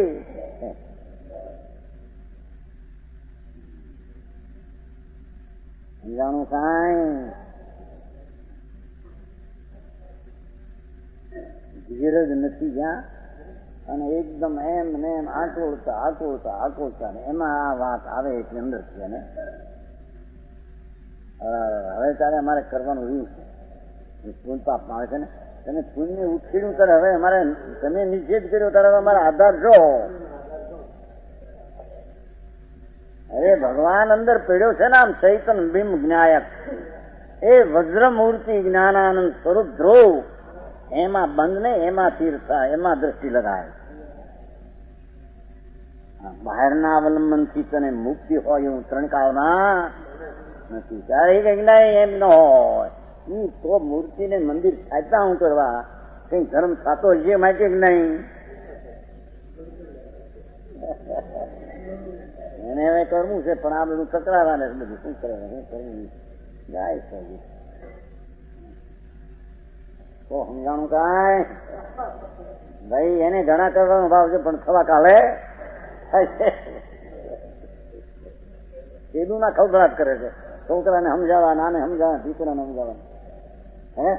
સમજાણું કાંઈ? ધીરજ નથી જ્યાં અને એકદમ એમ ને એમ આટોળતા આટોળતા આટોળતા ને એમાં આ વાત આવે એટલે અંદર છે ને હવે તારે અમારે કરવાનું રહ્યું છે. પુન પાપ આવે છે ને તમે પુણ્ય ઉછીડ્યું ત્યારે હવે અમારે તમે નિષેધ કર્યો ત્યારે હવે અમારા આધાર જો. અરે ભગવાન અંદર પડ્યો છે ને આમ ચૈતન બિંબ જ્ઞાયક એ વજ્રમૂર્તિ જ્ઞાનાનંદ સ્વરૂપ ધ્રુવ એમાં બંધ ને એમાં તીર્થ એમાં દ્રષ્ટિ લગાય. બહારના અવલંબન થી તને મુક્તિ હોય એવું ત્રણ કાળમાં નથી. ત્યારે નહીં એમ ન હોય ઈ તો મૂર્તિને મંદિર સાચતા હું કરવા કઈ ધર્મ થતો જે માટે જ નહીં. એને હવે કરવું છે, પણ આ બધું કકડાવા ને બધું શું કરે શું કરવું જાય છે. તો સમજાણું કાંઈ ભાઈ એને ઘણા કરવાનો ભાવ છે, પણ થવા કાલે એનું ના ખવડાટ કરે છે. છોકરાને સમજાવવા, નાને સમજાવવા, દીકરાને સમજાવવા. હે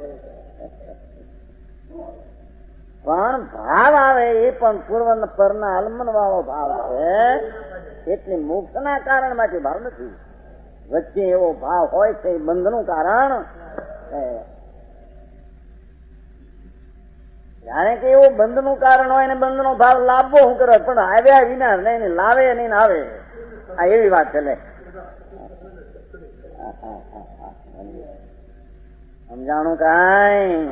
પણ ભાવ આવે એ પણ પૂર્વ પરના અલમન વાળો ભાવ છે, એટલે મોક્ષના કારણ માટે ભાવ નથી. વચ્ચે એવો ભાવ હોય છે એ બંધનું કારણ. જાણે કે એવું બંધનું કારણ હોય ને બંધનો ભાવ લાવવો શું કરે, પણ આવ્યા વિના નહીં, લાવે નહીં આવે. આ એવી વાત છે. સમજાણું કાંઈ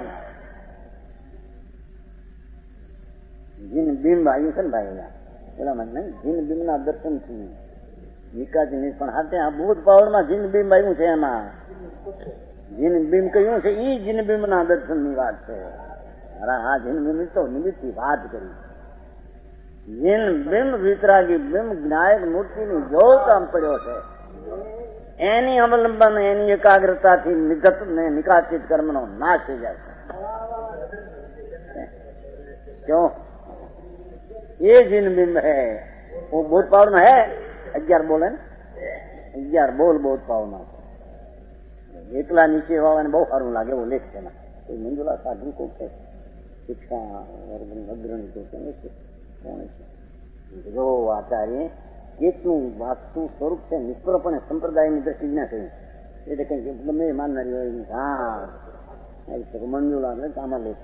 જીન બિંબ આવ્યું છે ને ભાઈ, પેલા મને નહીં જીન બિંબ ના દર્શન થી નિકાજી નહીં, પણ હાથે આ બુધ પાવર માં જીન બિંબ આવ્યું છે. એમાં જીન બિંબ કહ્યું છે ઈ જીન બિંબ ના દર્શન ની વાત છે. હા જીન બિંબ તો નિમિત્ત થી વાત કરી. જીન બિંબ વિતરાગી બિંબ જ્ઞાયક મૂર્તિ ની જોત આમ પડ્યો છે. એની અવલંબન એની એકાગ્રતાથી નિગત ને નિકાસિત કર્મ નો નાશ થઈ જાય છે. क्यों ये जिन बिंब है वो बोध पावर में है. अग्यार बोले अग्यार बोल बोध पावर में एकला नीचे वाला बहुत सारू लागे वो लेख है ना. कोई मंजुला साधु को है शिक्षा अग्रणी को जो आचार्य કેટલું વાસ્તુ સ્વરૂપ છે નિષ્પ્રપણે સંપ્રદાયની દ્રષ્ટિ ના કહ્યું. એટલે કઈ ગમે માનનારી હોય હા મંજુલા ને કામા લે.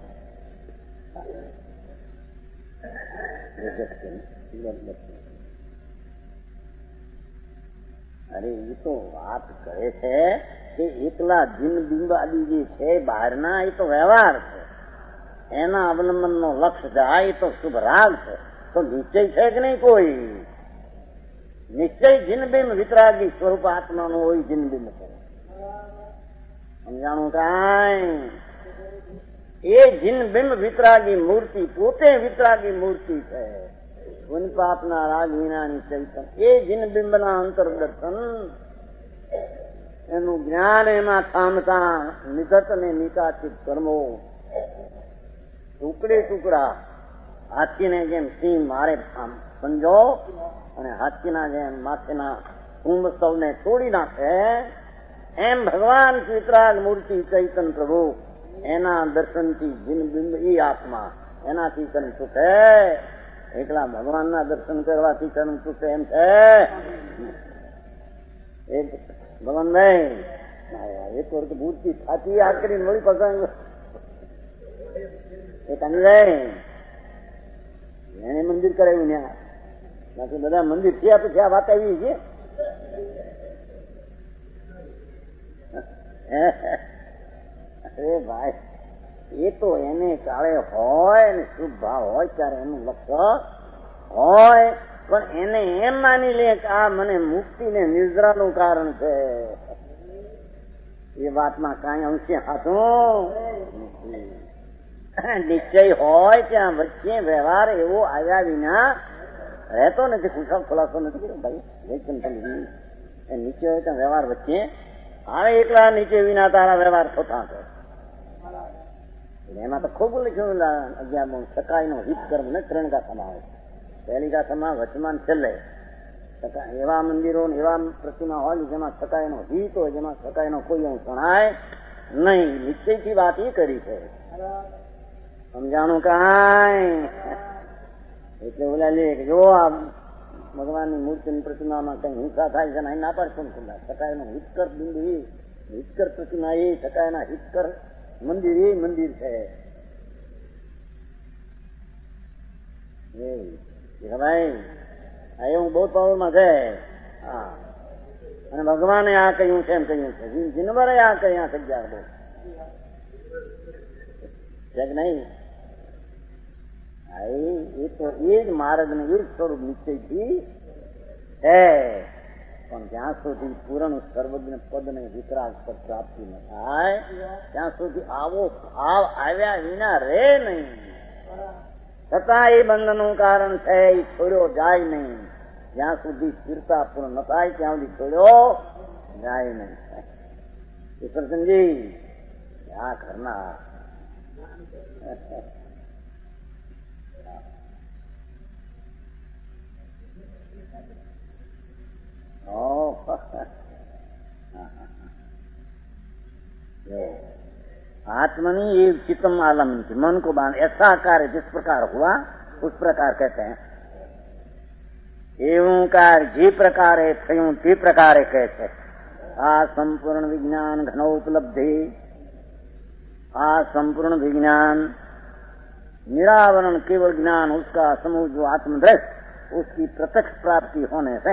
અરે એ તો વાત કહે છે કે એકલા જીન બિંબ આદિ જે છે બહારના એ તો વ્યવહાર છે, એના અવલંબન નો લક્ષ્ય જાય એ તો શુભ રાગ છે. તો નિશ્ચય છે કે નહીં કોઈ નિશ્ચય જીનબિંબ વિતરાગી સ્વરૂપ આત્માનું હોય જીનબિંબ છે. સમજાણું કાંઈ એ જીનબિંબ વિતરાગી મૂર્તિ પોતે વિતરાગી મૂર્તિ છે. પુનપાપના રાગ વિનાની ચૈતન એ જીનબિંબના અંતર્દર્શન એનું જ્ઞાન એમાં થામતા નિગત ને નિકાસિત કર્મો ટુકડે ટુકડા હાથીને જેમ સિંહ મારે સમજો અને હાથીના જેમ માથેના કુંભ સૌને તોડી નાખે એમ ભગવાન વિતરાગ મૂર્તિ ચૈતન પ્રભુ એના દર્શનથી જીનબિંબ ઈ આત્મા એનાથી કર્મ છૂટે. એકલા ભગવાનના દર્શન કરવાથી કર્મ છૂટે એમ છે. ભગવાનભાઈ એક વર્ષ મૂર્તિ થાતી યાદ કરીને વળી પસંદ એ કાનીભાઈ એને મંદિર કરાવ્યું ત્યાં. બાકી બધા મંદિર થયા પછી આ વાત આવી છે. અરે ભાઈ એ તો એને કાળે હોય ને શુભ ભાવ હોય ત્યારે એનું લક્ષ્ય હોય, પણ એને એમ માની લે કે આ મને મુક્તિ ને નિદ્રાનું કારણ છે. એ વાતમાં કાંઈ અંશે હાથું નિશ્ચય હોય ત્યાં વચ્ચે વ્યવહાર એવો આવ્યા વિના રહેતો નથી. ખુશાલ ખુલાસો નથી કર્યો ભાઈ નીચે હોય ત્યાં વ્યવહાર વચ્ચે આવે. એકલા નીચે વિના તારા વ્યવહાર થતા છે. એમાં તો ખૂબ લખ્યું અગિયાર સકાઈ નો હિત કર્મ ને ત્રણ ગાથામાં આવે. પહેલી ગાથામાં વચમાન છેલ્લે એવા મંદિરો એવા પ્રતિમા હોય જેમાં સકાઈ નો હિત હોય, જેમાં સકાઈ નો કોઈ અંશ જણાય નહીં. નિશ્ચયથી વાત એ કરી છે. સમજાણું કાંઈ એટલે ઓલા લે જો આ ભગવાનની મૂર્તિની પ્રતિમામાં કઈ હિંસા થાય છે ના પાડશો ને ખુલ્લા. સકાઈનો હિતકર બિંદુ એ હિતકર પ્રતિમા એ સકાઈના હિતકર મંદિર એ મંદિર છે. ભાઈ આ એવું બહુ પાવરમાં છે. હા અને ભગવાને આ કહ્યું છે એમ કહ્યું છે. જીનવરે આ કહ્યા જગ્યા બહુ છે કે નહીં. એ તો એ જ માર્ગ ને એ જ સ્વરૂપ નિશ્ચયથી છે. પણ જ્યાં સુધી પૂરણ સર્વજ્ઞ પદ ને વિતરાગ પદ પ્રાપ્તિ ન થાય ત્યાં સુધી આવો ભાવ આવ્યા વિના રે નહીં. છતાં એ બંધનનું કારણ છે એ છોડ્યો જાય નહીં. જ્યાં સુધી સ્થિરતા પૂર્ણ ન થાય ત્યાં સુધી છોડ્યો જાય નહીં. ઈશ્વરચંદજી આ ઘરના आत्मनि एव चित्तम आलम्बन की, मन को बांध ऐसा कार्य जिस प्रकार हुआ उस प्रकार कहते हैं. एवंकार जे प्रकारे थयूं ते प्रकारे कहते. आ संपूर्ण विज्ञान घनोपलब्धि, आ संपूर्ण विज्ञान निरावरण केवल ज्ञान उसका समूह जो आत्मदृष्ट, उसकी प्रत्यक्ष प्राप्ति होने से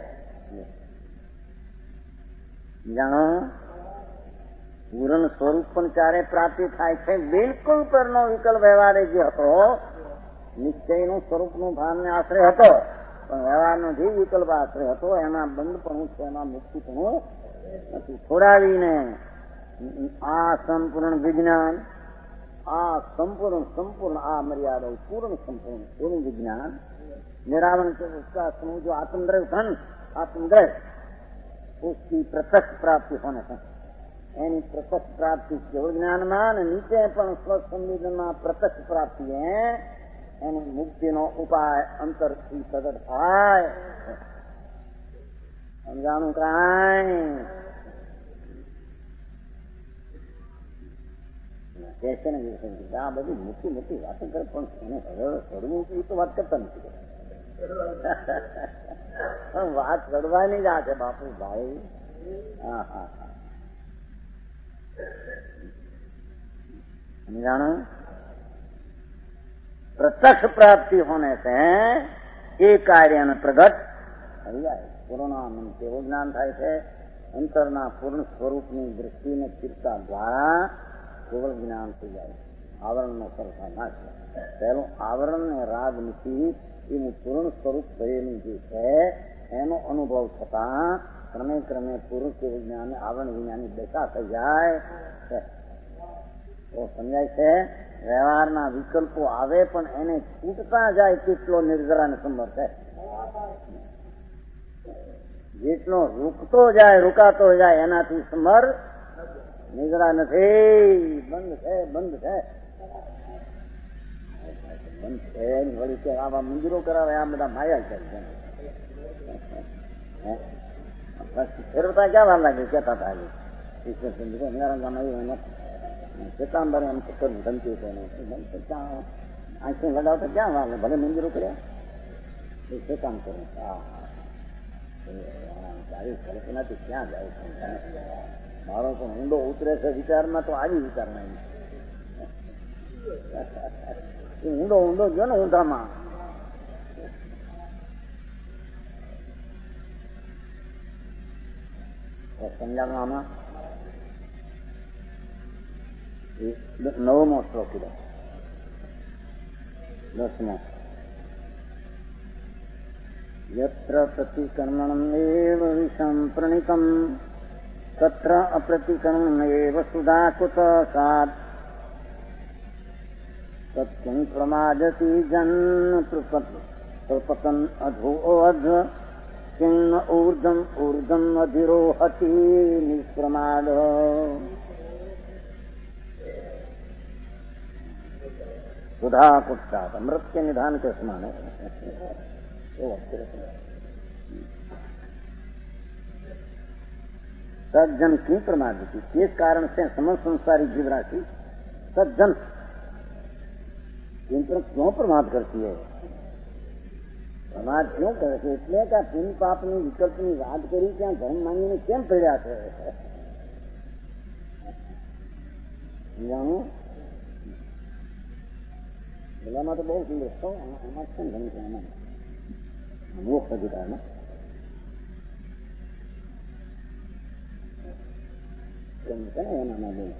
जानो પૂર્ણ સ્વરૂપ પણ ચારે પ્રાપ્તિ થાય છે. બિલકુલ પરનો વિકલ્પ વ્યવહારે જે હતો નિશ્ચયનું સ્વરૂપનું ભાનને આશ્રય હતો, પણ વ્યવહારનો જે વિકલ્પ આશ્રય હતો એમાં બંધપણું છે, એમાં મુક્તિપણું નથી. છોડાવીને આ સંપૂર્ણ વિજ્ઞાન, આ સંપૂર્ણ સંપૂર્ણ આ મર્યાદા પૂર્ણ સંપૂર્ણ એવું વિજ્ઞાન निरावरण से उसका समूह जो आत्मद्रव्य धन आत्मद्रव्य उसकी प्रत्यक्ष प्राप्ति होने से एनी प्रत्यक्ष प्राप्ति केवल ज्ञान में नीचे पण स्वसंवेदन में प्रत्यक्ष प्राप्ति है एनी मुक्ति नो उपाय अंतर थी प्रगट थाय. समझाणु काई कैसे नहीं आ बड़ी मोटी मोटी बात करे पण करવું की तो बात करता नहीं. વાત કરવાની જ આ છે બાપુ ભાઈ. હા હા હા जानो प्रत्यक्ष प्राप्ति होने से ये कार्य प्रगट થઈ જાય. પૂર્ણ કેવું જ્ઞાન થાય છે? અંતરના પૂર્ણ સ્વરૂપની દૃષ્ટિને સ્થિરતા દ્વારા કેવળ જ્ઞાન થઈ જાય. આવરણનો સરખા નાશ. પહેલું આવરણ ને રાગ નીતિ એનું પૂર્ણ સ્વરૂપ થયેલું જે છે એનો અનુભવ થતા ક્રમે ક્રમે પૂર્ણ કેવળ જ્ઞાન આવરણ વિજ્ઞાનની દશા થઈ જાય છે. તો સમજાય છે. વ્યવહારના વિકલ્પો આવે પણ એને છૂટતા જાય કેટલો નિર્જરાને સમર્થ છે. જેટલો રૂકતો જાય રૂકાતો જાય એનાથી સમર નિર્જરા નથી. બંધ છે બંધ છે બંધ છે. વળી કે આવા મંદિરો કરાવે આ બધા માયા છે. ફેરવતા ક્યાં વાર લાગે કહેતા હતા ઈશ્વરચંદ્ર પીતાંબર એમ ચક્કર ધમતી આંખી લગાવતા ક્યાં વાર ભલે મંદિરો કર્યા એ શું કામ કરે? તારી કલ્પનાથી ક્યાં જાય છે? મારો પણ ઊંડો ઉતરે છે વિચારમાં તો આવી વિચાર નહીં. ઊંડો ઊંડો ગયો ને ઊંધામાં. સમજાણું આમાં નવમો શ્લોક કીધો. દસમો યત્ર પ્રતિકર્મણમ એવ વિષમ પ્રણિતમ તત્ર અપ્રતિકર્મણમ એવ સુધાકુત સાત તત્કિં પ્રમાદતિ જન્મ પ્રપતન અધો અધ કિં ઊર્ધમ ઊર્ધમ અધિરોહતિ નિષ્પ્રમાદ. सुधा कुत्सात अमृत के निधान के समान है. सज्जन क्यों प्रमाद थी? किस कारण से समस्त संसारी जीव राशि सज्जन इन पर क्यों प्रमाद करती है? प्रमाद क्यों करे છે? એટલે કે પુણ્ય પાપની વિકલ્પની વાત કરી ત્યાં ધર્મ માનીને કેમ પડ્યા છે? જાણો પેલામાં તો બહુ સુંદર છો. આમાં કેમ ગમે છે? આમાં મોક્ષ અધિકારમાં કેમ છે ને એનામાં બહુ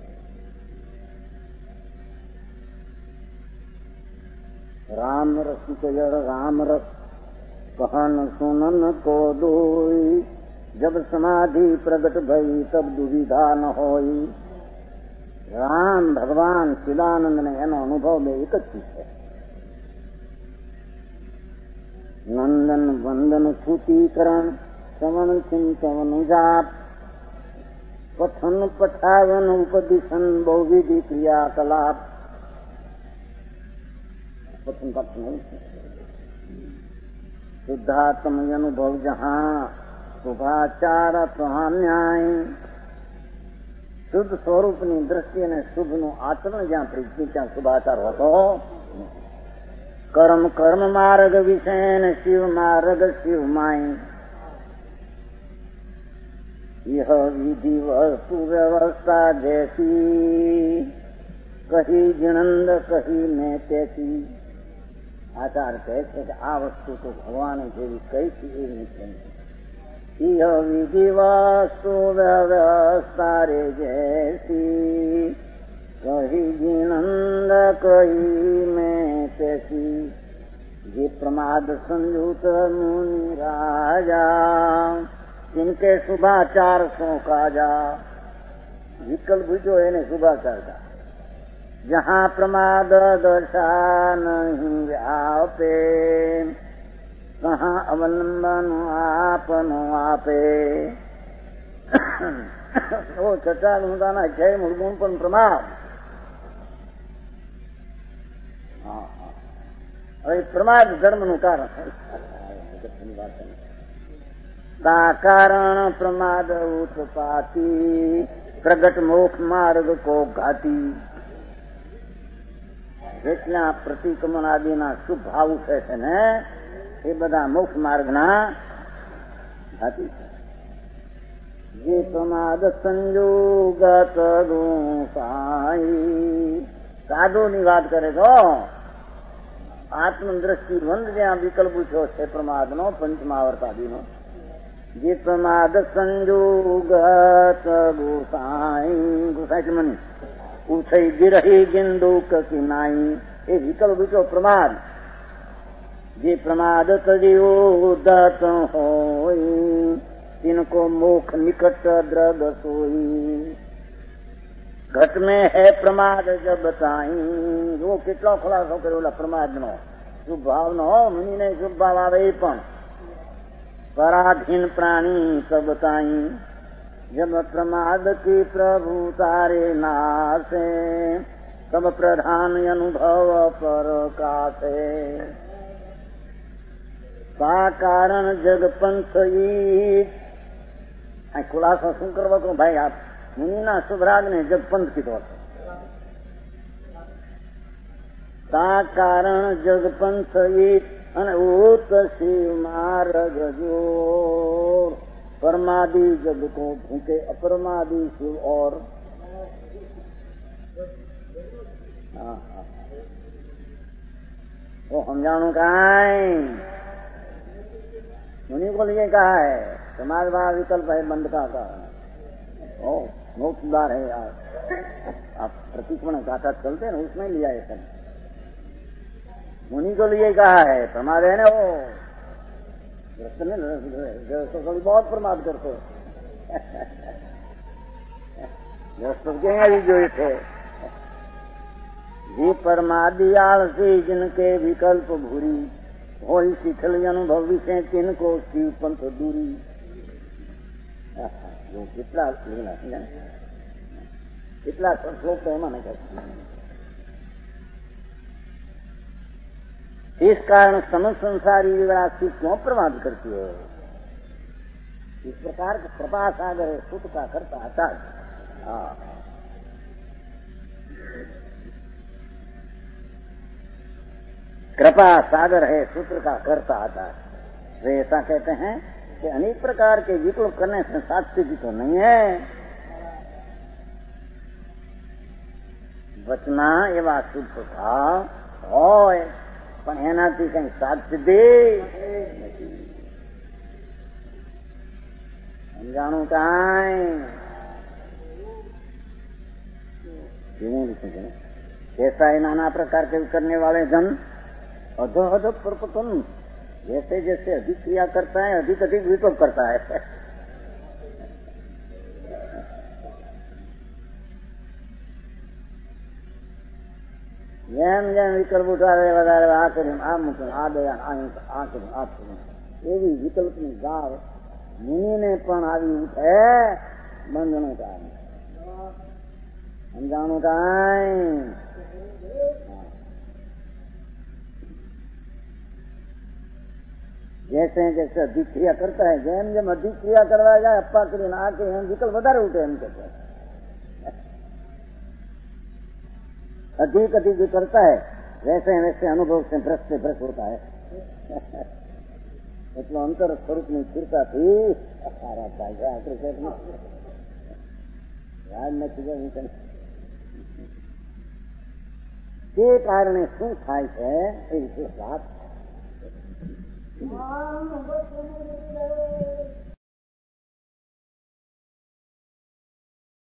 राम रस जड़ राम रस कहन सुनन को दोई जब समाधि प्रगट भई तब दुविधा न होई. राम भगवान चिदानंद ने एनो अनुभव में एक જ ચીજ છે. नंदन वंदन श्रुतिकरण श्रवण चिंतन जाप पठन पठावन उपदिशन बहुविधि क्रियाकलाप। पठन पाठन नहीं, शुद्धात्म अनुभव जहाँ શુભાચાર તહાં ન્યાય। શુદ્ધ સ્વરૂપની દ્રષ્ટિ અને શુભનું આચરણ જ્યાં પ્રીતિ ત્યાં શુભાચાર હોતો। કર્મ કર્મ માર્ગ વિષય શિવ માર્ગ શિવ માય। यह विधि वस्तु व्यवस्था जैसी कही जिणंद कही में तैसी। आचार कहते कि आ वस्तु तो भगवान जेवी कैसी नहीं। यह विधि वस्तु व्यवस्था रे जैसी कही जिणंद कही में तैसी। ये प्रमाद संयुत मुनि राजा इनके शुभाचार सो काजा। विकल्प जो है ने शुभाचार का जहाँ प्रमाद दशा नहीं व्यापे कहाँ अवलंबन आपनो आपे। वो चचा मुदाना जय मुर्गुण पण प्रमाद। हाँ हाँ अरे प्रमाद धर्म नु कारण है। ता कारण प्रमाद उत्पाती प्रगट मोक्ष मार्ग को घाती। જેટલા પ્રતિક્રમણ આદિના શુભ ભાવ ઉઠે છે ને એ બધા મોક્ષ માર્ગના ઘાતી છે। જે પ્રમાદ સંજોગત ગુસાઈ સાધુની વાત કરે તો આત્મદ્રષ્ટિ બંધ જ્યાં વિકલ્પ ઉઠ્યો છે પ્રમાદનો પંચમાવર્તાદિનો। જે પ્રમાદ સંજોગત ગુસાઈ ગુસાઈ કે મની ઉછઈ ગિરહી गिंदुक की नाई। ये विकल्प विचो प्रमाद। जे प्रमाद तजियो दत होई तिनको मोक्ष निकट द्रग सोई। घट में है प्रमाद जब ताई। वो કેટલો ખુલાસો કર્યો પ્રમાદ નો શુભ ભાવ નો મુનિ ને શુભ ભાવ આવે પણ पराधीन प्राणी सब ताई। जब प्रमाद की प्रभु तारे नासे तब प्रधान अनुभव पर कासे। ता कारण जग पंथ खुलासा शू करवा को भाई आप मुनिना शुभराग ने जग पंथ कीधो। ता कारण जग पंथ અને ઉત શિવ માર્ગ જો परमादि जग को भूखे अप्रमादि शिव और। वो हम जानू कहा है मुनि को लिए कहा है समाजवाद विकल्प है बंद का कारण। ओ मोक्षदार है यार आप प्रतिक्रमण गाथा चलते हैं उसमें लिया है सब। मुनि को लिए कहा है प्रमाद है ना वो तो बहुत प्रमाद करते जो थे जी परमादि आलसी जिनके विकल्प भूरी होई शिथिल अनुभव विषय तिनको शिव पंथ दूरी। जो कितना कितना श्लोक तो एमा नहीं करते। इस कारण समस्त संसारी राशि क्यों प्रमाद करती है। इस प्रकार का कृपा सागर है सुख का करता आचार। कृपा सागर है सूत्र का करता आचार। वे ऐसा कहते हैं कि अनेक प्रकार के विकल्प करने से साध्य भी तो नहीं है। बचना एवं शुभ था होय પણ એનાથી કઈ સાત સિદ્ધિ સમજાણું કાંઈ ऐसा ही नाना प्रकार के करने वाले जन अधो अधो परपतन जैसे जैसे अधिक क्रिया करता है अधिक अधिक विकल्प करता है। જેમ જેમ વિકલ્પ ઉઠાવે વધારે આ કરીને આ મૂકીને આ દયા આ કરીને આ કરીને એવી વિકલ્પની ગાળ મુનિને પણ આવી ઉઠે. બંધનું ટાઈમ સમજાણું ટાઈમ जैसे जैसे अधिक क्रिया करता है, जेम जेम अधिक क्रिया करवा जाए अप्पा કરીને આ કે એમ વિકલ્પ વધારે ઉઠે એમ કે अधिक अधिक जो करता है वैसे वैसे अनुभव से भ्रष्ट से भ्रष्ट होता है. એટલો અંતર સ્વરૂપની સ્થિરતાથી સારા થાય છે. આપણે યાદ નથી ગયું તે કારણે શું થાય છે એ વિશે વાત